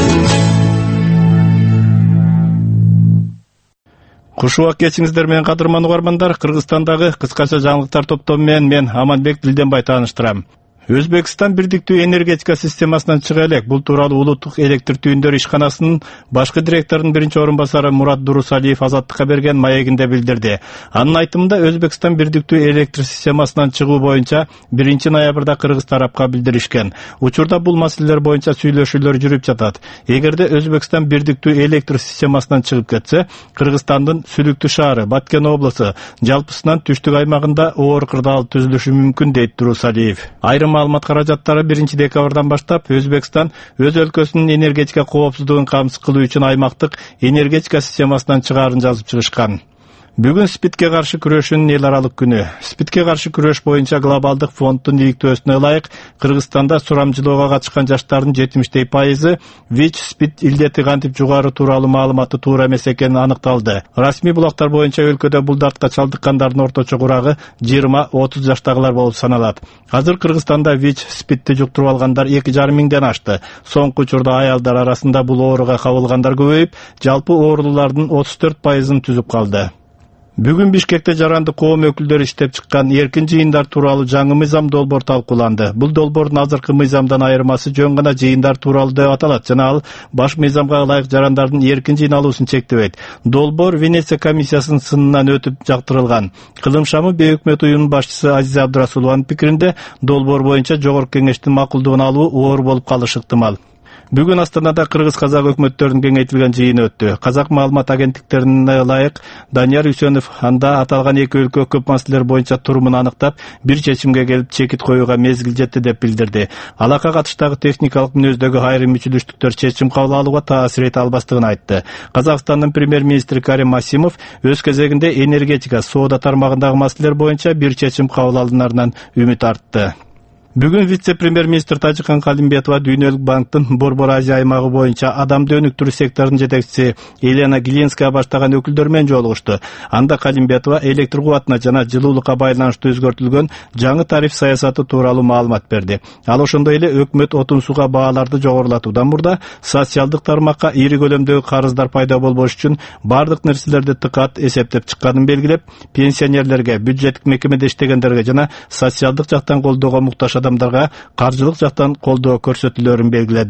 Кушубак кечиңиздер менен кадырман угармандар, Кыргызстандагы кыскача жаңылыктар топтому менен мен Аманбек Дилденбай тааныштырам. Өзбекстан бирдиктүү энергетика системасынан чыга элек. Бул тууралуу Улуттук электр түйүндөр ишканасынын башкы директорунун биринчи орун басары Мурат Дурусалиев Азаттыкка берген маегинде билдирди. Анын айтымында Өзбекстан бирдиктүү электр системасынан чыгуу боюнча 1 ноябрда кыргыз тарапка билдиришкен. Учурда бул маселелер боюнча сүйлөшүүлөр жүрүп жатат. Эгерде Өзбекстан бирдиктүү электр системасынан чыгып кетсе, Кыргызстандын Сүлүктүү шаары, Баткен облусу жалпысынан түштүк аймагында оор кырдаал түзүлүшү мүмкүн дейт Дурусалиев. Айрым маалымат каражаттары 1 декабрдан баштап Өзбекстан өз өлкөсүнүн энергетика коопсуздугун камсыз кылуу үчүн аймактык энергетика системасынан чыгаарын жазып чыгышкан. Бүгүн СПИДке каршы күрөшүүнүн эл аралык күнү. СПИДке каршы күрөш боюнча глобалдык фонддун ийгиликтөөсүнө ылайык Кыргызстанда сурамжылоого катышкан жаштардын 70% ВИЧ-СПИД илдети кантип жугары тууралуу маалыматы туура эмес экени аныкталды. Расмий булактар боюнча өлкөдө бул дартка чалдыккандардын орточо курагы 20-30 жаштагылар болуп саналат. Азыр Кыргызстанда ВИЧ-СПИДти жуктуруп алгандар 2,5 миңден ашты. Соңку учурда аялдар арасында бул ооруга кабылгандар көбөйүп, жалпы оорулуулардын 34%-ын түзүп калды. Бүгүн Бишкекте жарандык коом өкүлдөрү иштеп чыккан эркин жыйындар тууралуу жаңы мыйзам долбоор талкууланды. Бул долбоордун азыркы мыйзамдан айырмасы жөн гана жыйындар тууралуу деп аталат жана ал баш мыйзамга ылайык жарандардын эркин жыйналуусун чектебейт. Долбоор Венеция комиссиясынын сынынан өтүп жактырылган. Кылым шамы Бейөкмөт уюмунун башчысы Азиза Абдрасулованын пикиринде долбоор боюнча жогорку кеңештин макулдугун алуу оор болуп калышы ыктымал. Бүгүн Астанада кыргыз-казак өкмөттөрүнүн кеңейтилген жыйыны өттү. Казак маалымат агенттиктерине ылайык Данияр Үсөнов анда аталган эки өлкө көп маселелер боюнча турумун аныктап, бир чечимге келип чекит коюуга мезгил жетти деп билдирди. Алакка катыштагы техникалык мүнөздөгү айрым мүчүлүштүктөр чечим кабыл алууга таасир эте албастыгын айтты. Казакстандын премьер-министри Карим Масимов өз кезегинде энергетика, соода тармагындагы маселелер боюнча бир чечим кабыл алынарынан үмүт артты. Бүгүн вице-премьер-министр Тажикан Калимбетова Дүйнөлүк банктын Борбор Азия аймагы боюнча адамды өнүктүрүү секторунун жетекчиси Елена Гилинская баштаган өкүлдөр менен жолугушту. Анда Калимбетова электр кубатына жана жылуулукка байланыштуу өзгөртүлгөн жаңы тариф саясаты тууралуу маалымат берди. Ал ошондой эле өкмөт отун сууга бааларды жогорулатуудан мурда социалдык тармакка ири көлөмдөгү карыздар пайда болбош үчүн бардык нерселерди тыкат эсептеп чыкканын белгилеп, пенсионерлерге, бюджеттик мекемеде иштегендерге жана социалдык жактан колдоого муктаж адамдарга каржылык жактан колдоо көрсөтүүлөрүн белгиледи.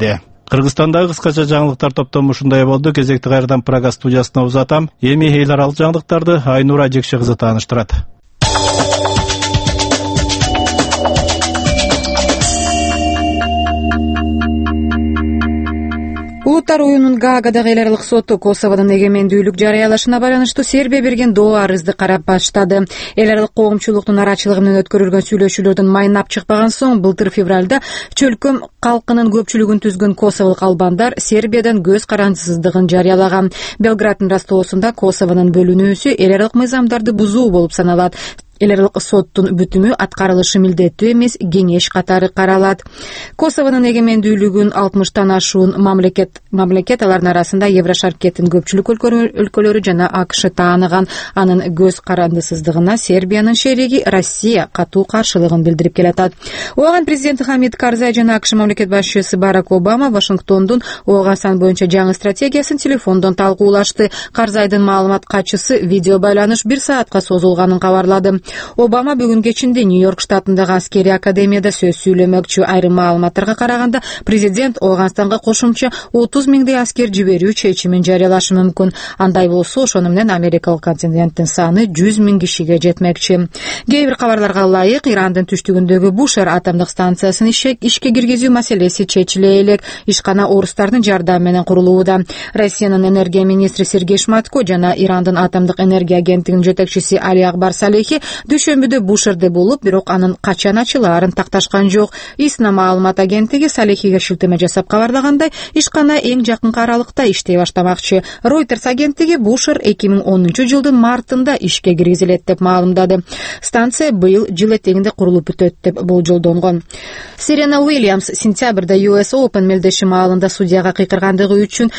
Кыргызстандагы кыскача жаңылыктар топтому ушундай болду. Кезекти кайрадан Прага студиясына узатам. Эми эл аралык жаңылыктарды Айнура Жекше кызы тааныштырат. Улуттар уюмунун Гаагадагы эл аралык соту Косоводун эгемендүүлүк жарыялашына байланыштуу Сербия берген доо арызды карап баштады. Эл аралык коомчулуктун арачылыгы менен өткөрүлгөн сүйлөшүүлөрдүн майнап чыкпаган соң былтыр февралда чөлкөм калкынын көпчүлүгүн түзгөн косоволук албандар Сербиядан көз карандысыздыгын жарыялаган. Белграддын растоосунда Косовонун бөлүнүүсү эл аралык мыйзамдарды бузуу болуп саналат. Эл аралык соттун бүтүмү аткарылышы милдеттүү эмес, кеңеш катары каралат. Косовонун эгемендүүлүгүн 60тан ашуун мамлекет алардын арасында Еврошаркеттин көпчүлүк өлкөлөрү жана АКШ тааныган. Анын көз карандысыздыгына Сербиянын шериги Россия катуу каршылыгын билдирип келатат. Оған президенти Хамид Карзай жана АКШ мамлекет башчысы Барак Обама Вашингтондун Афганистан боюнча жаңы стратегиясын телефондон талкуулашты. Карзайдын маалымат катчысы видео байланыш 1 саатка созулганын кабарлады. Обама бүгүн кечинде Нью-Йорк штатындагы аскерий академияда сөз сүйлөмөкчү. Айрым маалыматтарга караганда президент Афганистанга кошумча 30 миңдей аскер жиберүү чечимин жарыялашы мүмкүн. Андай болсо, ошону менен америкалык контингенттин саны 100 миң кишиге жетмекчи. Кээ бир кабарларга ылайык, Ирандын түштүгүндөгү Бушер атомдук станциясын ишке киргизүү маселеси чечиле элек. Ишкана орустардын жардамы менен курулууда. Россиянын энергия министри Сергей Шматко жана Ирандын атомдук энергия агенттигинин жетекчиси Али Акбар Салехи дүйшөмбүдө Бушерде болуп, бирок анын качан ачылаарын такташкан жок. ИСНА маалымат агенттиги Салехиге шилтеме жасап кабарлагандай, ишкана эң жакын аралыкта иштей баштамакчы. Reuters агенттиги Бушер 2010 жылдын мартында ишке киргизилет деп маалымдады. Станция быйыл жыл этегинде курулуп бүтөт деп болжолдонгон. Серена Уильямс сентябрда US Open мелдеши маалында судьяга кыйкыргандыгы үчүн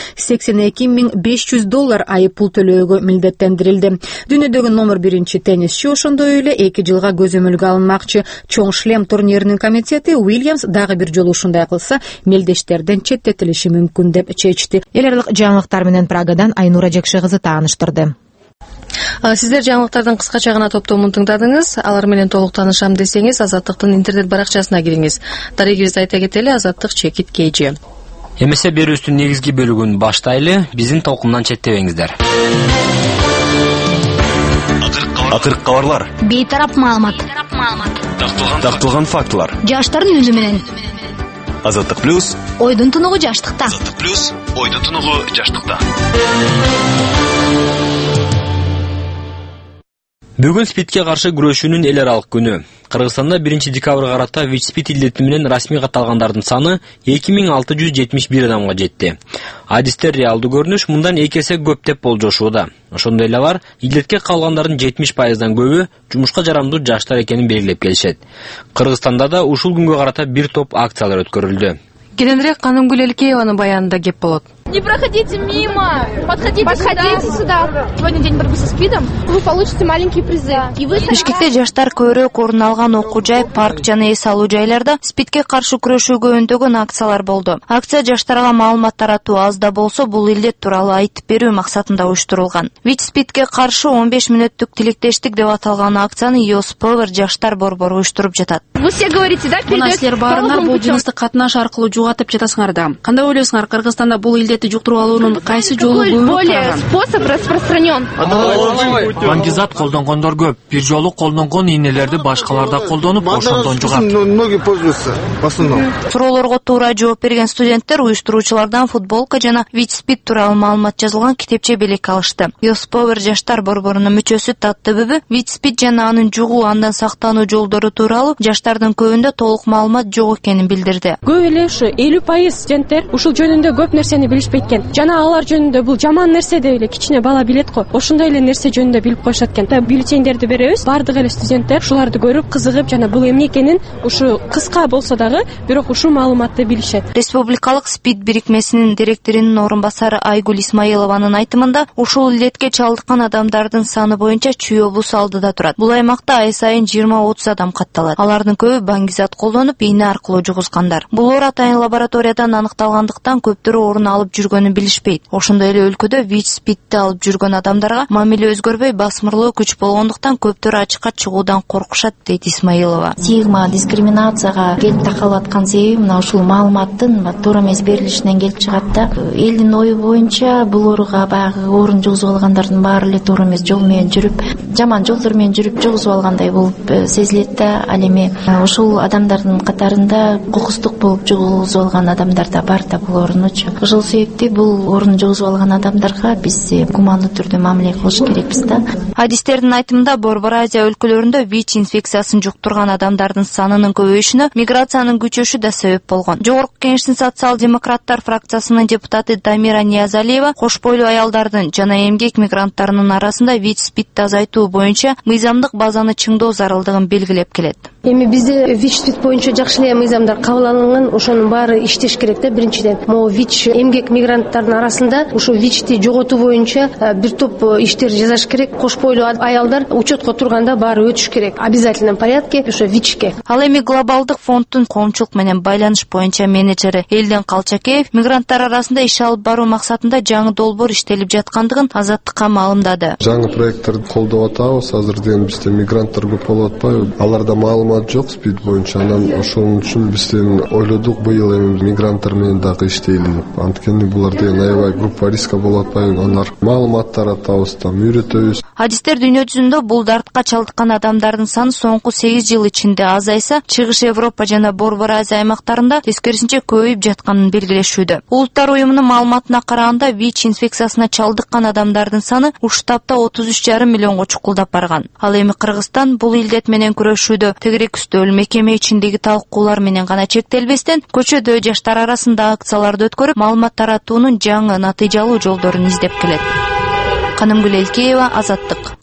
$82,500 айып пул төлөөгө милдеттендирилди. Дүйнөдөгү номер 1 теннисчи ошондой эле 2 жылга көзөмөлгө алынмакчы. Чоң шлем турниринин комитети Уильямс дагы бир жолу ушундай кылса, мелдештерден четтетилиши мүмкүн деп чечти. Эл аралык жаңылыктар менен Прагадан Айнура Жекше кызы тааныштырды. Сиздер жаңылыктардын кыскача гана топтомун тыңдадыңыз. Алар менен толук таанышам десеңиз, Азаттыктын интернет баракчасына кириңиз. Дарегибизди айта кетели, Азаттык чекит KG. Эмесе берүүбүздүн негизги бөлүгүн баштайлы, биздин толкундан четтебеңиздер. Акыркы кабарлар. Бейтарап маалымат. Такталган фактылар. Жаштардын үнү менен. Азаттык плюс. Ойдун тунугу жаштыкта. Азаттык плюс. Ойдун тунугу жаштыкта. Бүгүн СПИДке каршы күрөшүүнүн эл аралык күнү. Кыргызстанда 1 декабрга карата ВИЧ-СПИД илдети менен расмий катталгандардын саны 2671 адамга жетти. Адистер реалдуу көрүнүш мындан 2 эсе көп деп болжошууда. Ошондой эле алар илдетке калгандардын 70%дан көбү жумушка жарамдуу жаштар экенин белгилеп келишет. Кыргызстанда да ушул күнгө карата бир топ акциялар өткөрүлдү. Кененирээк Канымгүл Элкееванын баянында кеп болот. Не проходите мимо, подходите сюда. Сегодня день борьбы со СПИДом. Вы получите маленькие призы. Бишкекте жаштар көбүрөөк орун алган окуу жай, парк жана эс алуу жайларда СПИДке каршы күрөшүүгө өндөгөн акциялар болду. Акция жаштарга маалымат таратуу аз да болсо бул илдет тууралуу айтып берүү максатында уюштурулган. ВИЧ-СПИДке каршы 15 мүнөттүк тилектештик деп аталган акцияны Youth Power жаштар борбору уюштуруп жатат. Вы все говорите, да, силер баарыңар бул жыныстык катнаш аркылуу жугатып жатасыңар да. Кандай ойлойсуңар, Кыргызстанда бул илдетти жуктуруп алуунун кайсы жолу более способ распространен? Баңгизат колдонгондор көп. Бир жолу колдонгон ийнелерди башкаларда колдонуп, ошондон жугат. Многие пользуются в основном. Суроолорго туура жооп берген студенттер уюштуруучулардан футболка жана ВИЧ-СПИД тууралуу маалымат жазылган китепче белек алышты. Youth Power жаштар борборунун мүчөсү Татты Бүбү ВИЧ-СПИД жана анын жугуу, андан сактануу жолдору тууралуу жаштардын көбүндө толук маалымат жок экенин билдирди. Көп эле ушу 50% студенттер ушул жөнүндө көп нерсени билишпейт экен. Жана алар жөнүндө бул жаман нерсе деп эле кичине бала билет го. Ошондой эле нерсе жөнүндө билип коюшат экен. Бюллетендерди беребиз. Бардык эле студенттер ушуларды көрүп, кызыгып жана бул эмне экенин ушу кыска болсо дагы, бирок ушул маалыматты билишет. Республикалык СПИД бирикмесинин директорунун орун басары Айгүл Исмаилованын айтымында, ушул илдетке чалдыккан адамдардын саны боюнча Чүй облусу алдыда турат. Бул аймакта ай сайын 20-30 адам катталат. Алардын көбү баңгизат колдонуп, ийне аркылуу жугузгандар. Булар атайын лабораториядан аныкталгандыктан көптөрү орун алып жүргөнүн билишпейт. Ошондой эле өлкөдө ВИЧ-СПИДти алып жүргөн адамдарга мамиле өзгөрбөй, басмырлоо күч болгондуктан көптөр ачыкка чыгуудан коркушат, дейт Исмаилова. Стигма, дискриминацияга келип такалып аткан себеби мына ушул маалыматтын туура эмес берилишинен келип чыгат да. Элдин ою боюнча буларга баягы орун жугузуп алгандардын баары эле туура эмес жол менен жүрүп, жаман жолдор менен жүрүп жугузуп алгандай болуп сезилет да. Ал эми ушул адамдардын катарында кокустук болуп жугузуп алган адамдар да бар да булорунчу. Ошол себепти бул орун жугузуп алган адамдарга биз гумандуу түрдө мамиле кылыш керекпиз да. Адистердин айтымында Борбор Азия өлкөлөрүндө ВИЧ инфекциясын жуктурган адамдардын санынын көбөйүшүнө миграциянын күчөшү да себеп болгон. Жогорку Кеңештин социал-демократтар фракциясынын депутаты Дамира Ниязалиева кош бойлуу аялдардын жана эмгек мигранттарынын арасында ВИЧ-СПИДти азайтуу боюнча мыйзамдык базаны чыңдоо зарылдыгын белгилеп келет. Эми бизде ВИЧ-СПИД боюнча жакшы эле мыйзамдар кабыл алынган, ошонун баары иштеш керек да. Биринчиден, могу ВИЧ эмгек мигранттардын арасында ушу ВИЧти жоготуу боюнча бир топ иштер жасаш керек. Кош бойлуу аялдар учетко турганда баары өтүш керек. Обязательном порядке ошо ВИЧке. Ал эми глобалдык фонддун коомчулук менен байланыш боюнча менеджери Элден Калчакеев мигранттар арасында иш алып баруу максатында жаңы долбоор иштелип жаткандыгын Азаттыкка маалымдады. Жаңы проекттерди колдоп атабыз. Азыр деген бизде мигранттар көп болуп атпайбы? Аларда маалымат жок СПИД боюнча. Анан ошон үчүн биз ойлодук быйыл эми мигранттар менен дагы иштейли деп. Анткени булар деген аябай группа риска болуп атпайбы? Алар маалымат таратабыз, үйрөтөбүз. Адистер дүйнө жүзүндө бул дартка чалдыккан адамдардын саны соңку 8 жыл ичинде азайса, Чыгыш Европа жана Борбор Азия аймактарында тескерисинче көбөйүп жатканын белгилешүүдө. Улуттар уюмунун маалыматына караганда, ВИЧ инфекциясына чалдыккан адамдардын саны уштапта 33,5 миллионго чукулдап барган. Ал эми Кыргызстан бул илдет менен күрөшүүдө тегерек үстөл мекеме ичиндеги талкуулар менен гана чектелбестен, көчөдө жаштар арасында акцияларды өткөрүп, маалымат таратуунун жаңы натыйжалуу жолдорун издеп келет. Канымгүл Элкеева, Азаттык.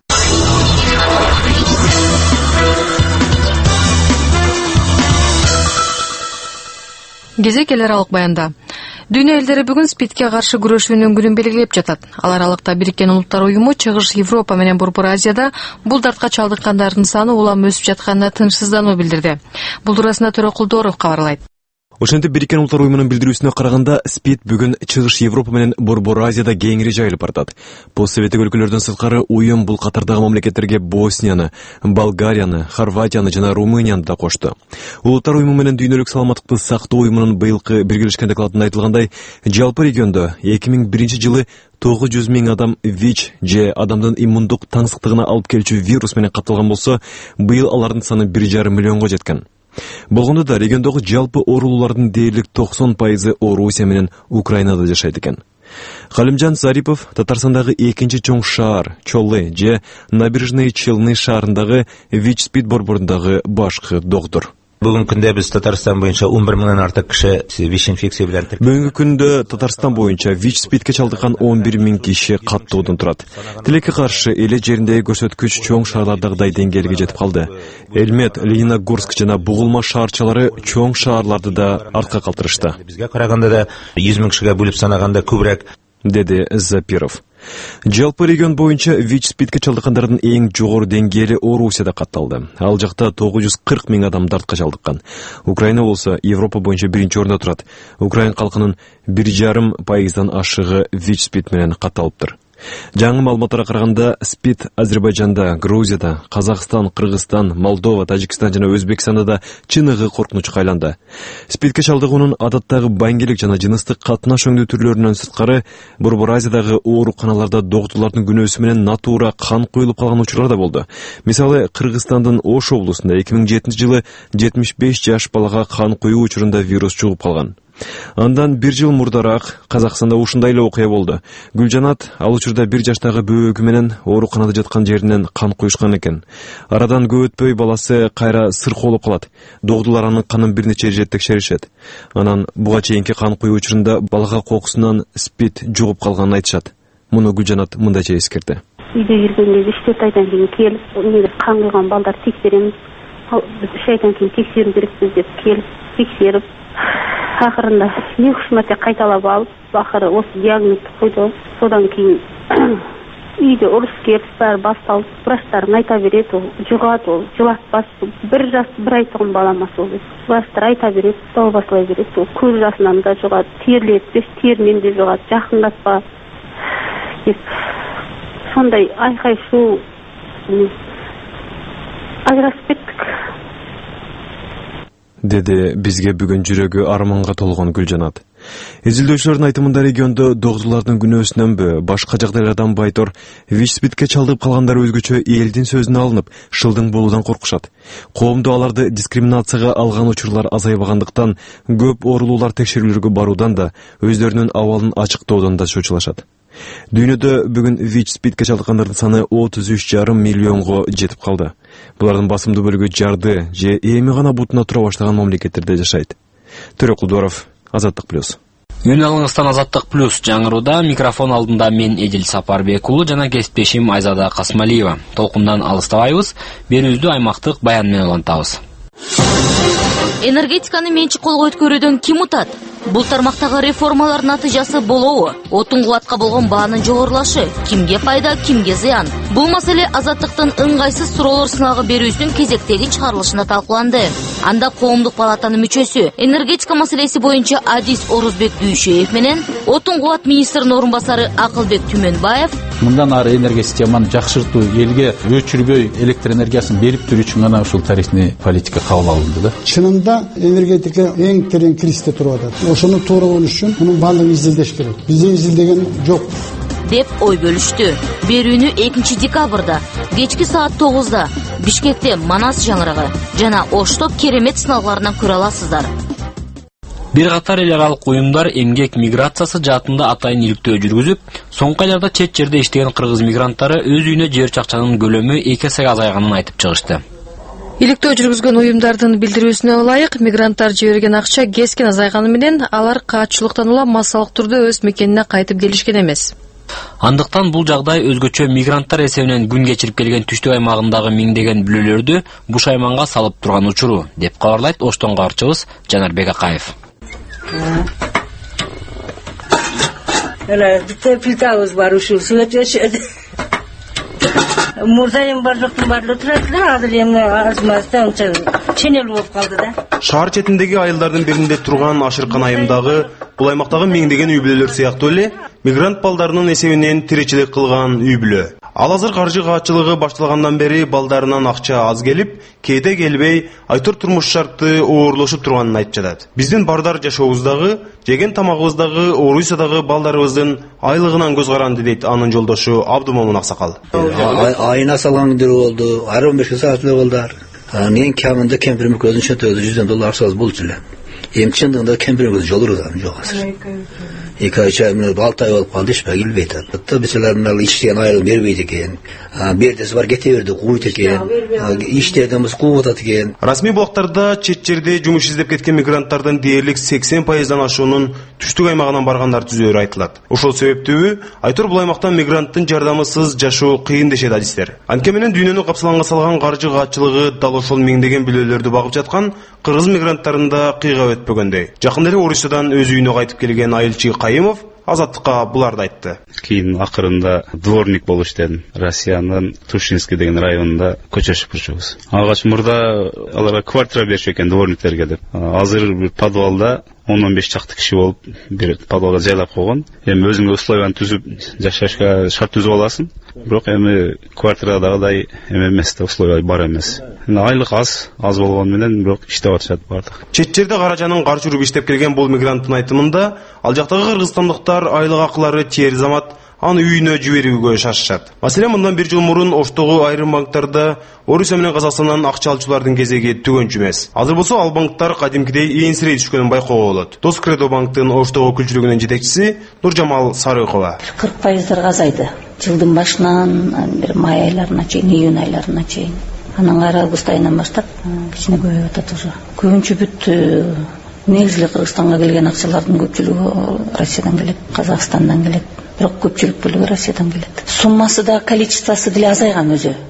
Кезек эл аралык баянда. Дүйнө элдери бүгүн СПИДке каршы күрөшүүнүн күнүн белгилеп жатат. Ал аралыкта Бириккен Улуттар уюму Чыгыш Европа менен Борбор Азияда бул дартка чалдыккандардын саны улам өсүп жатканына тынчсыздануу билдирди. Бул туурасында Төрө Кулдоров кабарлайт. Ошентип Бириккен Улуттар уюмунун билдирүүсүнө караганда, СПИД бүгүн Чыгыш Европа менен Борбор Азияда кеңири жайылып баратат. Постсоветтик өлкөлөрдөн сырткары уюм бул катардагы мамлекеттерге Боснияны, Болгарияны, Хорватияны жана Румынияны да кошту. Улуттар уюму менен дүйнөлүк саламаттыкты сактоо уюмунун быйылкы биргелешкен докладында айтылгандай, жалпы региондо 2001 жылы 900 миң адам ВИЧ же адамдын иммундук таңсыктыгына алып келчү вирус менен катталган болсо, быйыл алардын саны 1,5 миллионго жеткен. Болгондо да региондогу жалпы оорулуулардын дээрлик 90% Орусия менен Украинада жашайт экен. Халимжан Зарипов Татарстандагы экинчи чоң шаар Чоллы же Набережные Челны шаарындагы ВИЧ-СПИД борборундагы башкы доктор. Бүгүнкү күндө биз Татарстан боюнча 11 мыңдан артык киши ВИЧ инфекция менен Бүгүнкү күндө Татарстан боюнча ВИЧ-СПИДке чалдыккан 11 миң киши каттоодон турат. Тилекке каршы эле жериндеги көрсөткүч чоң шаарлардагыдай деңгээлге жетип калды. Элмет, Лениногорск жана Бугулма шаарчалары чоң шаарларды да артка калтырышты. Бизге караганда да 100 миң кишиге бөлүп санаганда көбүрөөк, деди Запиров. Жалпы регион боюнча ВИЧ-СПИДке чалдыккандардын эң жогору деңгээли Орусияда катталды. Ал жакта 940 миң адам дартка чалдыккан. Украина болсо Европа боюнча биринчи орунда турат. Украин калкынын 1,5% ашыгы ВИЧ-СПИД менен катталыптыр. Жаңы маалыматтарга караганда, СПИД Азербайжанда, Грузияда, Казакстан, Кыргызстан, Молдова, Тажикстан жана Өзбекстанда да чыныгы коркунучка айланды. СПИДке чалдыгуунун адаттагы баңгелик жана жыныстык катнаш өңдүү түрлөрүнөн сырткары, Борбор Азиядагы ооруканаларда доктурлардын күнөөсү менен натура кан куюлуп калган учурлар да болду. Мисалы, Кыргызстандын Ош облусунда 2007 жылы 75 жаш балага кан куюу учурунда вирус чугуп калган. Андан 1 жыл мурдараак Казакстанда ушундай эле окуя болду. Гүлжанат ал учурда 1 жаштагы бөөкү менен ооруканада жаткан жеринен кан куюшкан экен. Арадан көп өтпөй баласы кайра сыркоолуп калат. Догдулар анын канын бир нече жолу текшеришет. Анан буга чейинки кан куюу учурунда балага кокусунан СПИД жугуп калганын айтышат. Муну Гүлжанат мындайча эскерди. Үйдө келгенде 3-4 айдан кийин келип, кан куйган балдар текшеремиз. Биз 3 айдан кийин текшерүү керекпиз деп келип, текшерип, акырында 2-3 марта кайталап алып, акыры осы диагноз койду. Содан кийин үйде ұрыс керіс бәрі басталып, врачтарың айта береді, ол жұғады, ол жылатпас. 1 жас 1 ай туған балама сол кез. Врачтар айта береді, дауласлай береді, ол көз жасынан да жұғады, терлетпес, термен де жұғады, жақындатпа деп. Сондай айқай шу ажырасып кеттік. Деди бизге бүгүн жүрөгү арманга толгон Гүлжанат. Изилдөөчүлөрдүн айтымында региондо доктурлардын күнөөсүнөнбү, башка жагдайлардан байтор ВИЧ-СПИДке чалдыгып калгандар өзгөчө элдин сөзүнө алынып, шылдың болуудан коркушат. Коомдо аларды дискриминацияга алган учурлар азайбагандыктан көп оорулуулар текшерүүлөргө баруудан да, өздөрүнүн абалын ачыктоодон да чочулашат. Дүйнөдө бүгүн ВИЧ-СПИДке чалдыккандардын саны 33,5 миллионго жетип калды. Булардын басымдуу бөлүгү жарды же эми гана бутуна тура баштаган мамлекеттерде жашайт. Төрөк Кулдоров, Азаттык плюс. Үн алыңыздан Азаттык плюс жаңыруда микрофон алдында мен Эдил Сапарбек уулу жана кесиптешим Айзада Касмалиева. Толкундан алыстабайбыз, берүүбүздү аймактык баян менен улантабыз. Энергетиканы менчик колго өткөрүүдөн ким утат? Бул тармактагы реформалар натыйжасы болобу? Отун кубатка болгон баанын жогорулашы кимге пайда, кимге зыян? Бул маселе Азаттыктын ыңгайсыз суроолор сынагы берүүсүнүн кезектеги чыгарылышында талкууланды. Анда коомдук палатанын мүчөсү, энергетика маселеси боюнча Адис Орузбек Дүйшөев менен отун кубат министринин орун басары Акылбек Түмөнбаев мындан ары энергия системаны жакшыртуу, элге өчүрбөй электр энергиясын берип туруу үчүн гана ушул тарифный политика кабыл алынды да. Чынында энергетика эң терең кризисте туруп атат. Ошону туура болуш үчүн мунун баардыгын изилдеш керек. Бизде изилдеген жок деп ой бөлүштү. Берүүнү 2 декабрда кечки саат 9-да Бишкекте Манас жаңырыгы жана Ошто керемет сыналгыларынан көрө аласыздар. Бир катар эл аралык уюмдар эмгек миграциясы жаатында атайын иликтөө жүргүзүп, соңку айларда чет жерде иштеген кыргыз мигранттары өз үйүнө жер чакчанын көлөмү 2 эсеге азайганын айтып чыгышты. Иликтөө жүргүзгөн уюмдардын билдирүүсүнө ылайык, мигранттар жиберген акча кескен азайганы менен алар каатчылыктан улам массалык түрдө өз мекенине кайтып келишкен эмес. Андыктан бул жагдай өзгөчө мигранттар эсебинен күн кечирип келген түштүк аймагындагы миңдеген бүлөлөрдү бушайманга салып турган учуру, деп кабарлайт Оштон кабарчыбыз Жанарбек Акаев. Плитабыз бар ушул свет өчөдү. Мурзайым бар жоктун баары турат да, азыр эми азмастан унча ченел болуп калды да. Шаар четиндеги айылдардын биринде турган Ашыркан айымдагы бул аймактагы миңдеген үй бүлөлөр сыяктуу эле мигрант балдарынын эсебинен тиричилик кылган үй бүлө. Ал азыр каржы каатчылыгы башталгандан бери балдарынан акча аз келип, кээде келбей, айтор турмуш шарты оорлошуп турганын айтып жатат. Биздин бардар жашообуздагы, жеген тамагыбыздагы, Орусиядагы балдарыбыздын айлыгынан көз каранды дейт анын жолдошу Абдумомун Аксакал. Айына салган күндөр болду, 15 саат эле болду. Мен камында кемпирим көзүн чөтөдү, $100 акчасы болчу эле. Эми чындыгында кемпирим жолу жок азыр. 2 ай чамы 6 ай болуп калды, ишпе келбейт. Атта биселердин иштеген айрым бербейт экен. Бердеси бар кете берди, кууйт экен. Иштерден биз кууп атат экен. Расмий блоктарда чет жерде жумуш издеп кеткен мигранттардын дээрлик 80%дан ашуунун түштүк аймагынан баргандар түзөөрү айтылат. Ошол себептүү айтор бул аймактан мигранттын жардамысыз жашоо кыйын дешет адистер. Анткени менен дүйнөнү капсаланга салган каржы каатчылыгы дал ошол миңдеген бүлөлөрдү багып жаткан кыргыз мигранттарында кыйгап өтпөгөндөй. Жакында эле Орусиядан өз үйүнө кайтып келген айылчы Кайымов Азаттыкка буларды айтты. Кийин акырында дворник болуп иштедим. Россиянын Тушинский деген районунда көчөшүп жүрчүбүз. Алгач мурда аларга квартира беришет экен дворниктерге деп. Азыр бир подвалда 10-15 чакты киши болуп бир подвалга жайлап койгон. Эми өзүңө условияны түзүп жашашка шарт түзүп аласың. Бирок эми квартирадагыдай эмес да, условия бар эмес. Айлык аз болгону менен бирок иштеп атышат бардык. Чет жерде каражанын каршы жүрүп иштеп келген бул мигранттын айтымында, ал жактагы кыргызстандыктар айлык акылары тиер замат аны үйүнө жиберүүгө шашышат. Маселен, мындан 1 жыл мурун Оштогу айрым банктарда Орусия менен Казакстандан акча алчулардын кезеги түгөнчү эмес. Азыр болсо ал банктар кадимкидей ээнсирей түшкөнүн байкоого болот. Дос Кредо банктын Оштогу өкүлчүлүгүнүн жетекчиси Нуржамал Сарыйкова. 40% азайды. Жылдын башынан бир май айларына чейин, июнь айларына чейин. Анан кайра август айынан баштап кичине көбөйүп атат уже. Көбүнчө бүт негизги Кыргызстанга келген акчалардын көпчүлүгү Россиядан келет, Казакстандан келет. Бирок көпчүлүк бөлүгү Россиядан келет. Суммасы да, количествосы деле азайган өзү.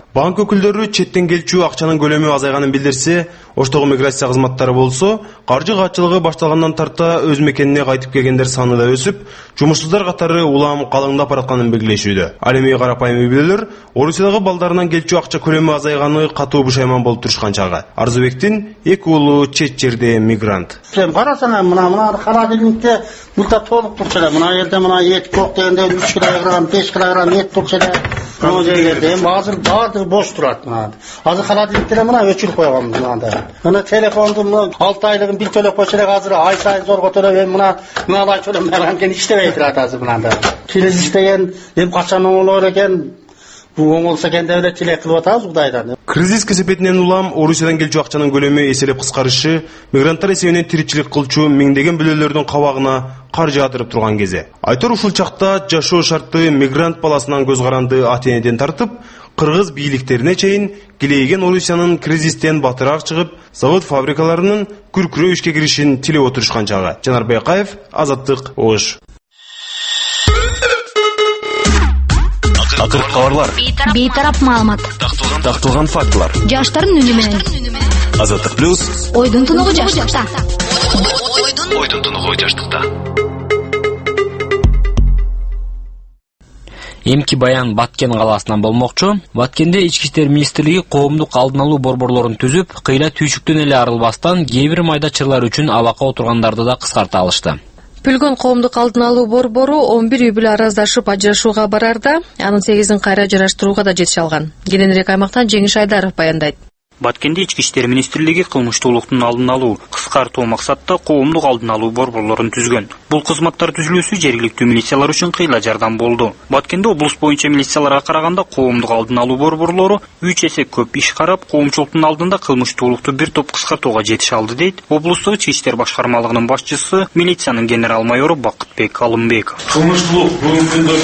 Банк өкүлдөрү четтен келчү акчанын көлөмү азайганын билдирсе, оштогу миграция кызматтары болсо, каржы каатчылыгы башталгандан тарта өз мекенине кайтып келгендер саны да өсүп, жумушсуздар катары улам калыңдап баратканын белгилешүүдө. Ал эми карапайым үй бүлөлөр Орусиядагы балдарынан келчү акча көлөмү азайганы катуу бушайман болуп турушкан чагы. Арзубектин эки уулу чет жерде мигрант. Сен карасана, мына холодильникте мынта толук турчу эле. Мына жерде мына эт жок дегенде 3 килограмм, 5 килограмм эт турчу эле. Мына жерде азыр баардыгы бош турат. Азыр холодильникте мына өчүрүп койгон мынандай. Мына телефонду 6 айлыгын бир төлөп койсо эле азыр ай сайын зорго төлөп, мына ай төлөмөйгөн экен иштебей турат азыр мындай. Кирез иштеген, качан оңолор экен, бул оңолсо экен деп эле тилек кылып атабыз Кудайдан. Кризис кесепетинен улам Орусиядан келчү акчанын көлөмү эселеп кыскарышы, мигранттар эсебинен тиричилик кылчу миңдеген бүлөлөрдүн кабагына кар жаатырып турган кезде. Айтор ушул чакта жашоо шарты мигрант баласынан көз каранды ата-энеден тартып, кыргыз бийликтерине чейин килейген Орусиянын кризистен батыраак чыгып, завод фабрикаларынын күркүрөө ишке киришин тилеп отурушкан чагы. Жанар Байкаев, Азаттык, Ош. Акыркы кабарлар. Бейтарап маалымат. Тактылган фактылар. Жаштардын үнү менен. Азаттык плюс. Ойдун тунугу жаштыкта. Ойдун тунугу жаштыкта. Эмки баян Баткен калаасынан болмокчу. Баткенде Ички иштер министрлиги коомдук алдын алуу борборлорун түзүп, кыйла түйшүктөн эле арылбастан кээ бир майда чырлар үчүн абакка отургандарды да кыскарта алышты. Пүлгөн коомдук алдын алуу борбору 11 үй бүлө араздашып ажырашууга барарда, анын 8-ин кайра жараштырууга да жетише алган. Кененирээк аймактан Жеңиш Айдаров баяндайт. Баткенде Ички иштер министрлиги кылмыштуулуктун алдын алуу, кыскартуу максатта коомдук алдын алуу борборлорун түзгөн. Бул кызматтар түзүлүүсү жергиликтүү милициялар үчүн кыйла жардам болду. Баткенде облус боюнча милицияларга караганда коомдук алдын алуу борборлору 3 эсе көп иш карап, коомчулуктун алдында кылмыштуулукту бир топ кыскартууга жетише алды дейт облустук Ички иштер башкармалыгынын башчысы, милициянын генерал-майору Бакытбек Алымбеков. Кылмыштуулук бүгүнкү күндө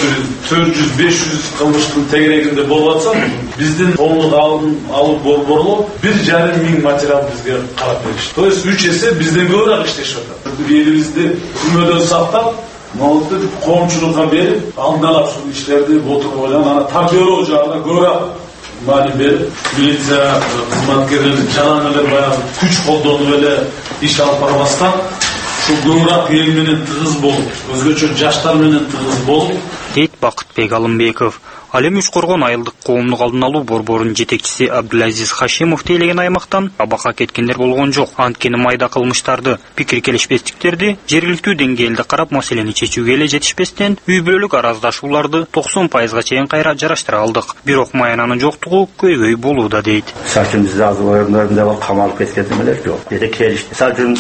400-500 кылмыштын тегерегинде болуп атса, биздин коомдук алдын алуу борборлор 1,5 миң материал бизге карап беришти. То есть 3 эсе бизден көбүрөөк иштешип атат. Элибизди күмөдөн сактап, могулду коомчулукка берип, алдын ала ушул иштерди отуруп ойлонуп, ана тартиялоо жагына көбүрөөк маани берип, милиция кызматкерлери жана эле баягы күч колдонуп эле иш алып барбастан, ушул көбүрөөк эл менен тыгыз болуп, өзгөчө жаштар менен тыгыз болуп, дейт Бакытбек Алымбеков. Ал эми Үч Коргон айылдык коомдук алдын алуу борборунун жетекчиси Абдулазиз Хашимов тейлеген аймактан абакка кеткендер болгон жок. Анткени майда кылмыштарды, пикир келишпестиктерди жергиликтүү деңгээлде карап маселени чечүүгө эле жетишпестен, үй бүлөлүк араздашууларды 90% чейин кайра жараштыра алдык. Бирок маянанын жоктугу көйгөй болууда дейт. Сачын бизде азыр оюндарында камалып кеткендер жок. Деде келишти. Сачын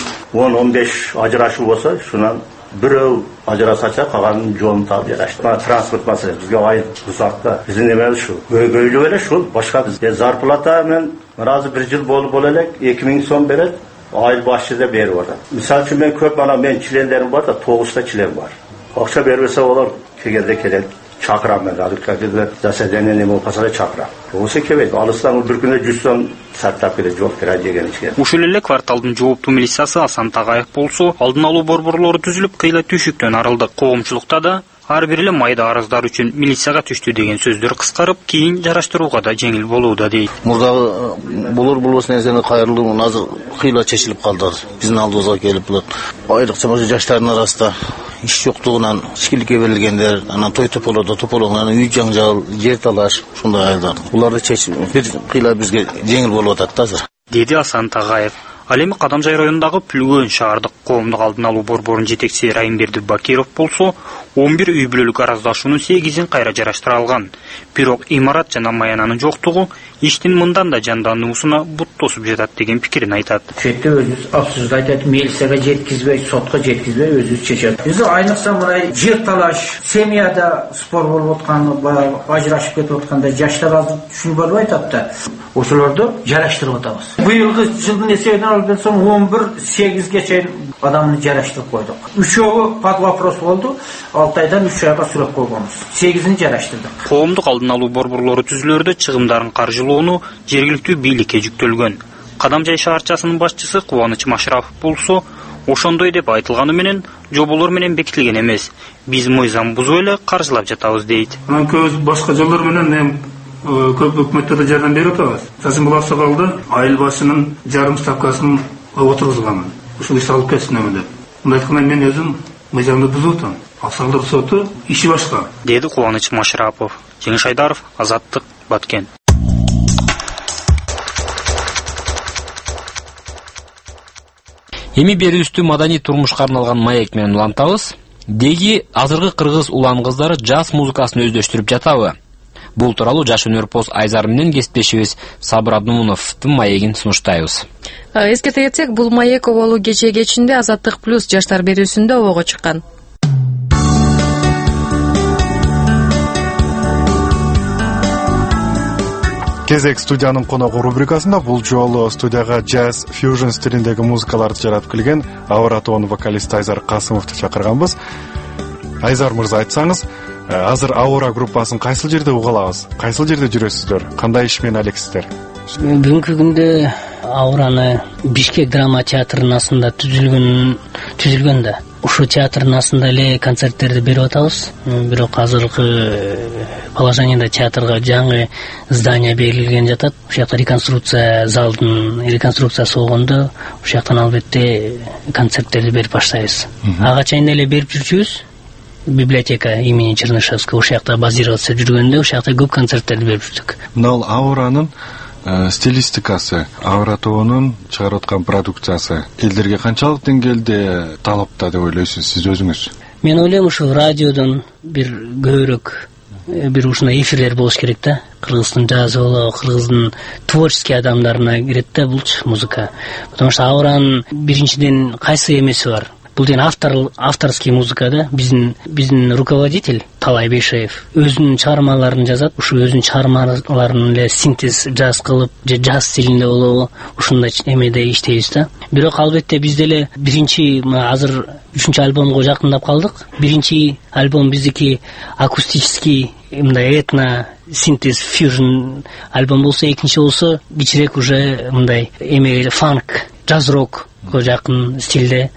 10-15 ажырашуу болсо, шунан бирөө ажырасача калганын жолун таап жарашты. Транспорт маселеси бизге айып узакта. Биздин эмес ушул. Көйгөйлүк эле ушул. Башка бизге зарплата мен разы 1 жыл болуп элек 2000 сом берет. Айыл башчыда берип атат. Мисалы үчүн мен көп мен члендерим бар да 9 член бар. Акча бербесе олар кегенде келет. Чакырам мен азыркы заседание неме болсо да чакырам. Осы кебейт. Алыстан бир күндө 100 сом саттап келет, жок кира жеген ичке. Ушул эле кварталдын жооптуу милициясы Асан Тагаев болсо, алдын алуу борборлору түзүлүп, кыйла түйшүктөн арылды. Коомчулукта да ар бир эле майда арыздар үчүн милицияга түштү деген сөздөр кыскарып, кийин жараштырууга да жеңил болууда дейт. Мурдагы болбос нерсени кайрылуу азыр кыйла чечилип калды. Биздин алдыбызга келип булат. Айрыкча жаштардын арасында иш жоктугунан ичкиликке берилгендер, анан той тополоңдон үй жаңжал, жер талаш, ушундай айылдар. Буларды чечип бир кыйла бизге жеңил болуп атат азыр. Деди Асан Тагаев. Ал эми Кадамжай районундагы Пүлгөн шаардык коомдук алдын алуу борборунун жетекчиси Райымберди Бакиров болсо, 11 үй бүлөлүк араздашуунун 8-ин кайра жараштыра алган. Бирок имарат жана маянанын жоктугу иштин мындан да жандануусуна бут тосуп жатат деген пикирин айтат. Четте өзүбүз абсурдду айтат, милицияга жеткизбей, сотко жеткизбей өзүбүз чечет. Биз айныкса мындай жер талаш, семьяда спор болуп атканы, ажырашып кетип атканда жаштар азыр түшүнбөй атат да. Ошолорду жараштырып атабыз. Быйылгы жылдын эсебинен алган соң 11-8ге чейин адамды жараштырып койдук. 3-өө под вопрос болду. 6 айдан 3 айга сүрөп койгонбуз. 8-ин жараштырдык. Коомдук алдын алуу борборлору түзүлөрдө чыгымдарын каржылоону жергиликтүү бийликке жүктөлгөн. Кадамжай шаарчасынын башчысы Кубаныч Машрафов болсо, ошондой деп айтылганы менен жоболор менен бекитилген эмес. Биз мыйзам бузуп эле каржылап жатабыз дейт. Көз башка жолдор менен көп өкмөттөрдө жардам берип атабыз. Сазын булар соколду айыл башынын жарым ставкасын отургузганмын. Ушул иш алып кетсин деп. Мындай айтканда мен өзүм мыйзамды бузуп атам. Аксалдыр соту иши башка. Деди Кубаныч Машрапов. Жеңиш Айдаров, Азаттык, Баткен. Эми берүүбүздү маданий турмушка арналган маек менен улантабыз. Деги азыркы кыргыз улан кыздары жаз музыкасын өздөштүрүп жатабы? Бул тууралуу жаш өнөрпоз Айзар менен кесиптешибиз Сабыр Абдумуновдун маегин сунуштайбыз. Эскерте кетсек, бул маек оболу кечээ кечинде Азаттык плюс жаштар берүүсүндө ого чыккан. Кезек студиянын коногу рубрикасында бул жолу студияга джаз, фьюжн стилиндеги музыкаларды жаратып келген Ауратоонун вокалист Айзар Касымовду чакырганбыз. Айзар мырза, айтсаңыз, азыр Аура группасын кайсыл жерде уга алабыз? Кайсыл жерде жүрөсүздөр? Кандай иш менен алексиздер? Бүгүнкү күндө Аураны Бишкек драма театрынын астында түзүлгөн да. Ушул театрдын астында эле концерттерди берип атабыз. Бирок азыркы положениеде театрга жаңы здание берилген жатат. Ошол жакта залдын реконструкциясы болгондо, ошол жактан албетте концерттерди берип баштайбыз. Ага чейин эле берип жүрчүбүз. Библиотека имени Чернышевского ошол жакта базироваться жүргөндө, ошол жакта көп концерттерди берип жүрдүк. Мына Ауранын стилистикасы, Ауратоонун чыгарып аткан продукциясы элдерге канчалык деңгээлде талапта деп ойлойсуз сиз өзүңүз? Мен ойлойм, ушул радиодон бир көбүрөөк бир ушундай эфирлер болуш керек да. Кыргыздын жазы болобу, кыргыздын творческий адамдарына кирет да бул музыка. Потому что Ауранын биринчиден кайсы эмеси бар? Бул деген авторский музыка да. Биздин руководитель Талай Бейшеев өзүнүн чыгармаларын жазат. Ушу өзүнүн чыгармаларын эле синтез жаз кылып, же жаз стилинде болобу, ушундай эмеде иштейбиз да. Бирок албетте биз деле биринчи азыр 3-чү альбомго жакындап калдык. Биринчи альбом биздики акустический, мындай этно синтез фьюжн альбом болсо, экинчи болсо кичирээк уже мындай эме фанк, джаз рокко жакын стилде.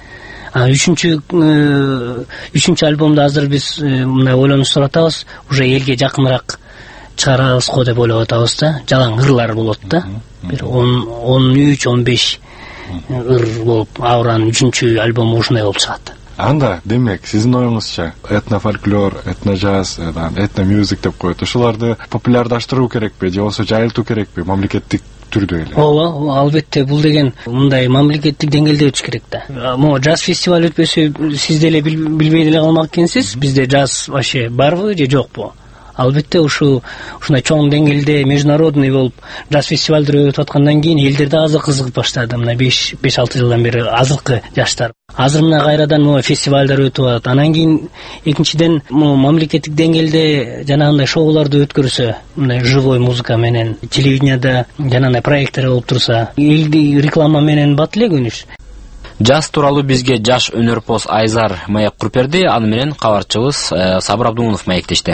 Үчүнчү альбомду азыр биз мындай ойлонуштуруп атабыз, уже элге жакыныраак чыгарабыз го деп ойлоп атабыз да. Жалаң ырлар болот да. Бир 13-15 ыр болуп, Ауранын 3-чү альбому ушундай болуп чыгат. Анда, демек, сиздин оюңузча, этнофольклор, этножаз, этномюзик деп коет. Ушуларды популярдаштыруу керекпи, же болбосо жайылтуу керекпи мамлекеттик түрдө эле? Ооба, албетте бул деген мындай мамлекеттик деңгээлде өтүш керек да. Могу джаз фестиваль өтпөсө сиз деле билбей деле калмак экенсиз. Бизде джаз вообще барбы же жокпу? Албетте ушундай чоң деңгээлде международный болуп джаз фестивалдер өтүп аткандан кийин элдер да азыр кызыгып баштады. Мына 5-6 жылдан бери азыркы жаштар. Азыр мына кайрадан могу фестивалдар өтүп атат. Анан кийин экинчиден мамлекеттик деңгээлде жанагындай шоуларды өткөрсө, мындай живой музыка менен телевиденияда жанагындай проекттер болуп турса, элди реклама менен бат эле күнүш. Жаз тууралуу бизге жаш өнөрпоз Айзар маек куруп берди. Аны менен кабарчыбыз Сабыр Абдумунов маектешти.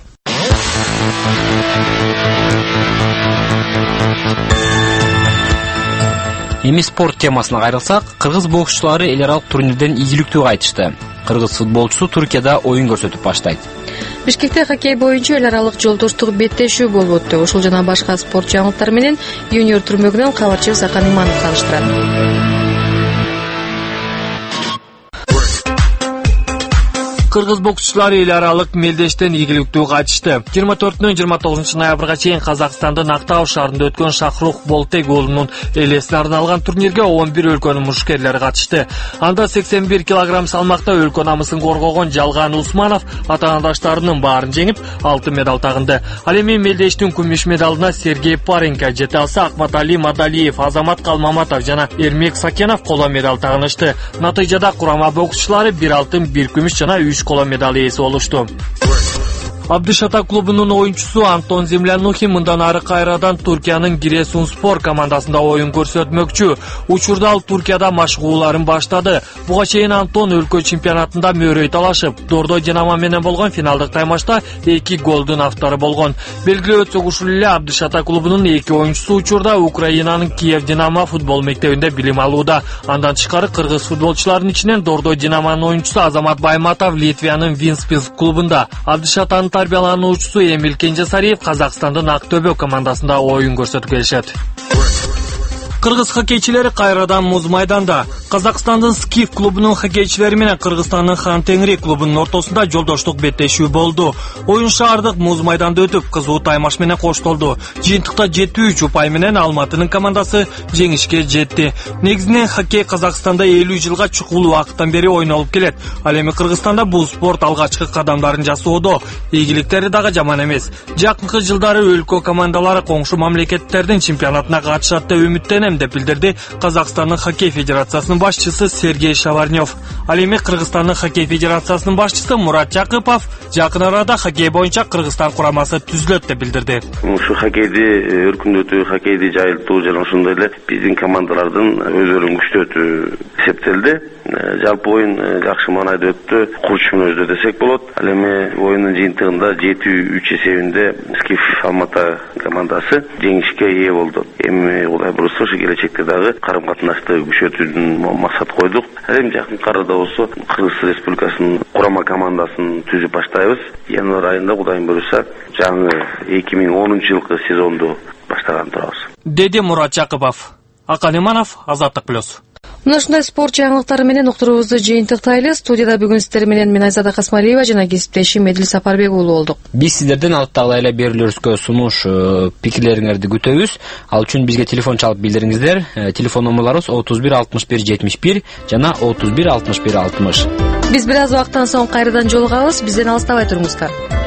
Эми спорт темасына кайрылсак, кыргыз боксчулары эл аралык турнирден ийгиликтүү кайтышты. Кыргыз футболчусу Туркияда оюн көрсөтүп баштайт. Бишкекте хоккей боюнча эл аралык жолдоштук беттешүү болуп өттү. Ушул жана башка спорт жаңылыктары менен юниор түрмөгүнөн кабарчыбыз Акан Иманов таныштырат. Кыргыз боксчулары эл аралык мелдештен ийгиликтүү кайтышты. 24-29 ноябрга чейин Казакстандын Актау шаарында өткөн Шахрух Болтек уулунун элесине арналган турнирге 11 өлкөнүн мушкерлери катышты. Анда 81 кг салмакта өлкө намысын коргогон Жалган Усманов атаандаштарынын баарын жеңип, алтын медаль тагынды. Ал эми мелдештин күмүш медалына Сергей Паренко, жете алса Акматали Мадалиев, Азамат Калмаматов жана Эрмек Сакенов коло медаль тагынышты. Натыйжада курама боксчулары 1 алтын, 1 күмүш жана 3 коло медаль ээси болушту. Абдышата клубунун оюнчусу Антон Землянухин мындан ары кайрадан Туркиянын Giresunspor командасында оюн көрсөтмөкчү. Учурда ал Туркияда машыгууларын баштады. Буга чейин Антон өлкө чемпионатында мөрөй талашып, Дордой Динамо менен болгон финалдык таймашта 2 голдун автору болгон. Белгилүү өтсөк, ушул эле Абдышата клубунун 2 оюнчусу учурда Украинанын Киев Динамо футбол мектебинде билим алууда. Андан тышкары кыргыз футболчуларынын ичинен Дордой Динамонун оюнчусу Азамат Байматов Литвиянын Винспилс клубунда, Абдышатанын тарбиялануучусу Эмиль Кенжесариев Казакстандын Ак Төбө командасында оюн көрсөтүп келишет. Кыргыз хоккейчилери кайрадан муз майданда. Казакстандын Скиф клубунун хоккейчилери менен Кыргызстандын Хан Теңри клубунун ортосунда жолдоштук беттешүү болду. Оюн шаардык муз майданда өтүп, кызуу таймаш менен коштолду. Жыйынтыкта 73 упай менен Алматынын командасы жеңишке жетти. Негизинен хоккей Казакстанда 50 жылга чукул убакыттан бери ойнолуп келет. Ал эми Кыргызстанда бул спорт алгачкы кадамдарын жасоодо. Ийгиликтери дагы жаман эмес. Жакынкы жылдары өлкө командалары коңшу мамлекеттердин чемпионатына катышат деп үмүттөнөм деп билдирди Казакстандын хоккей федерациясынын башчысы Сергей Шаварнёв. Ал эми Кыргызстандын хоккей федерациясынын башчысы Мурат Жакыпов жакын арада хоккей боюнча Кыргызстан курамасы түзүлөт деп билдирди. Ушу хоккейди өркүндөтүү, хоккейди жайылтуу жана ошондой эле биздин командалардын өздөрүн күчтөтүү эсептелди. Жалпы оюн жакшы маанайда өттү. Курчун өздөй десек болот. Ал эми оюндун жыйынтыгында 7-3 эсебинде Скиф Алматы командасы жеңишке ээ болду. Эми Кудай буюрса ошо келечекте дагы карым-катнашты күчөтүүнүн максат койдук. Эми жакынкы арада болсо Кыргыз Республикасынын курама командасын түзүп баштайбыз. Январь айында Кудай буюрса жаңы 2010-жылкы сезонду баштаган турабыз. Деди Мурат Жакыпов. Акан Иманов, Азаттык плюс. Мына ушундай спорт жаңылыктары менен уктуруубузду жыйынтыктайлы. Студияда бүгүн сиздер менен мен Айзада Касмалиева жана кесиптешим Эдил Сапарбек уулу болдук. Биз сиздерден алыстагы эле берүүлөрүңүзгө сунуш пикирлериңерди күтөбүз. Ал үчүн бизге телефон чалып билдириңиздер. Телефон номерлорубуз 31 61 71 жана 31 61 60. Биз бир аз убакыттан соң кайрадан жолугабыз. Бизден алыстабай туруңуздар.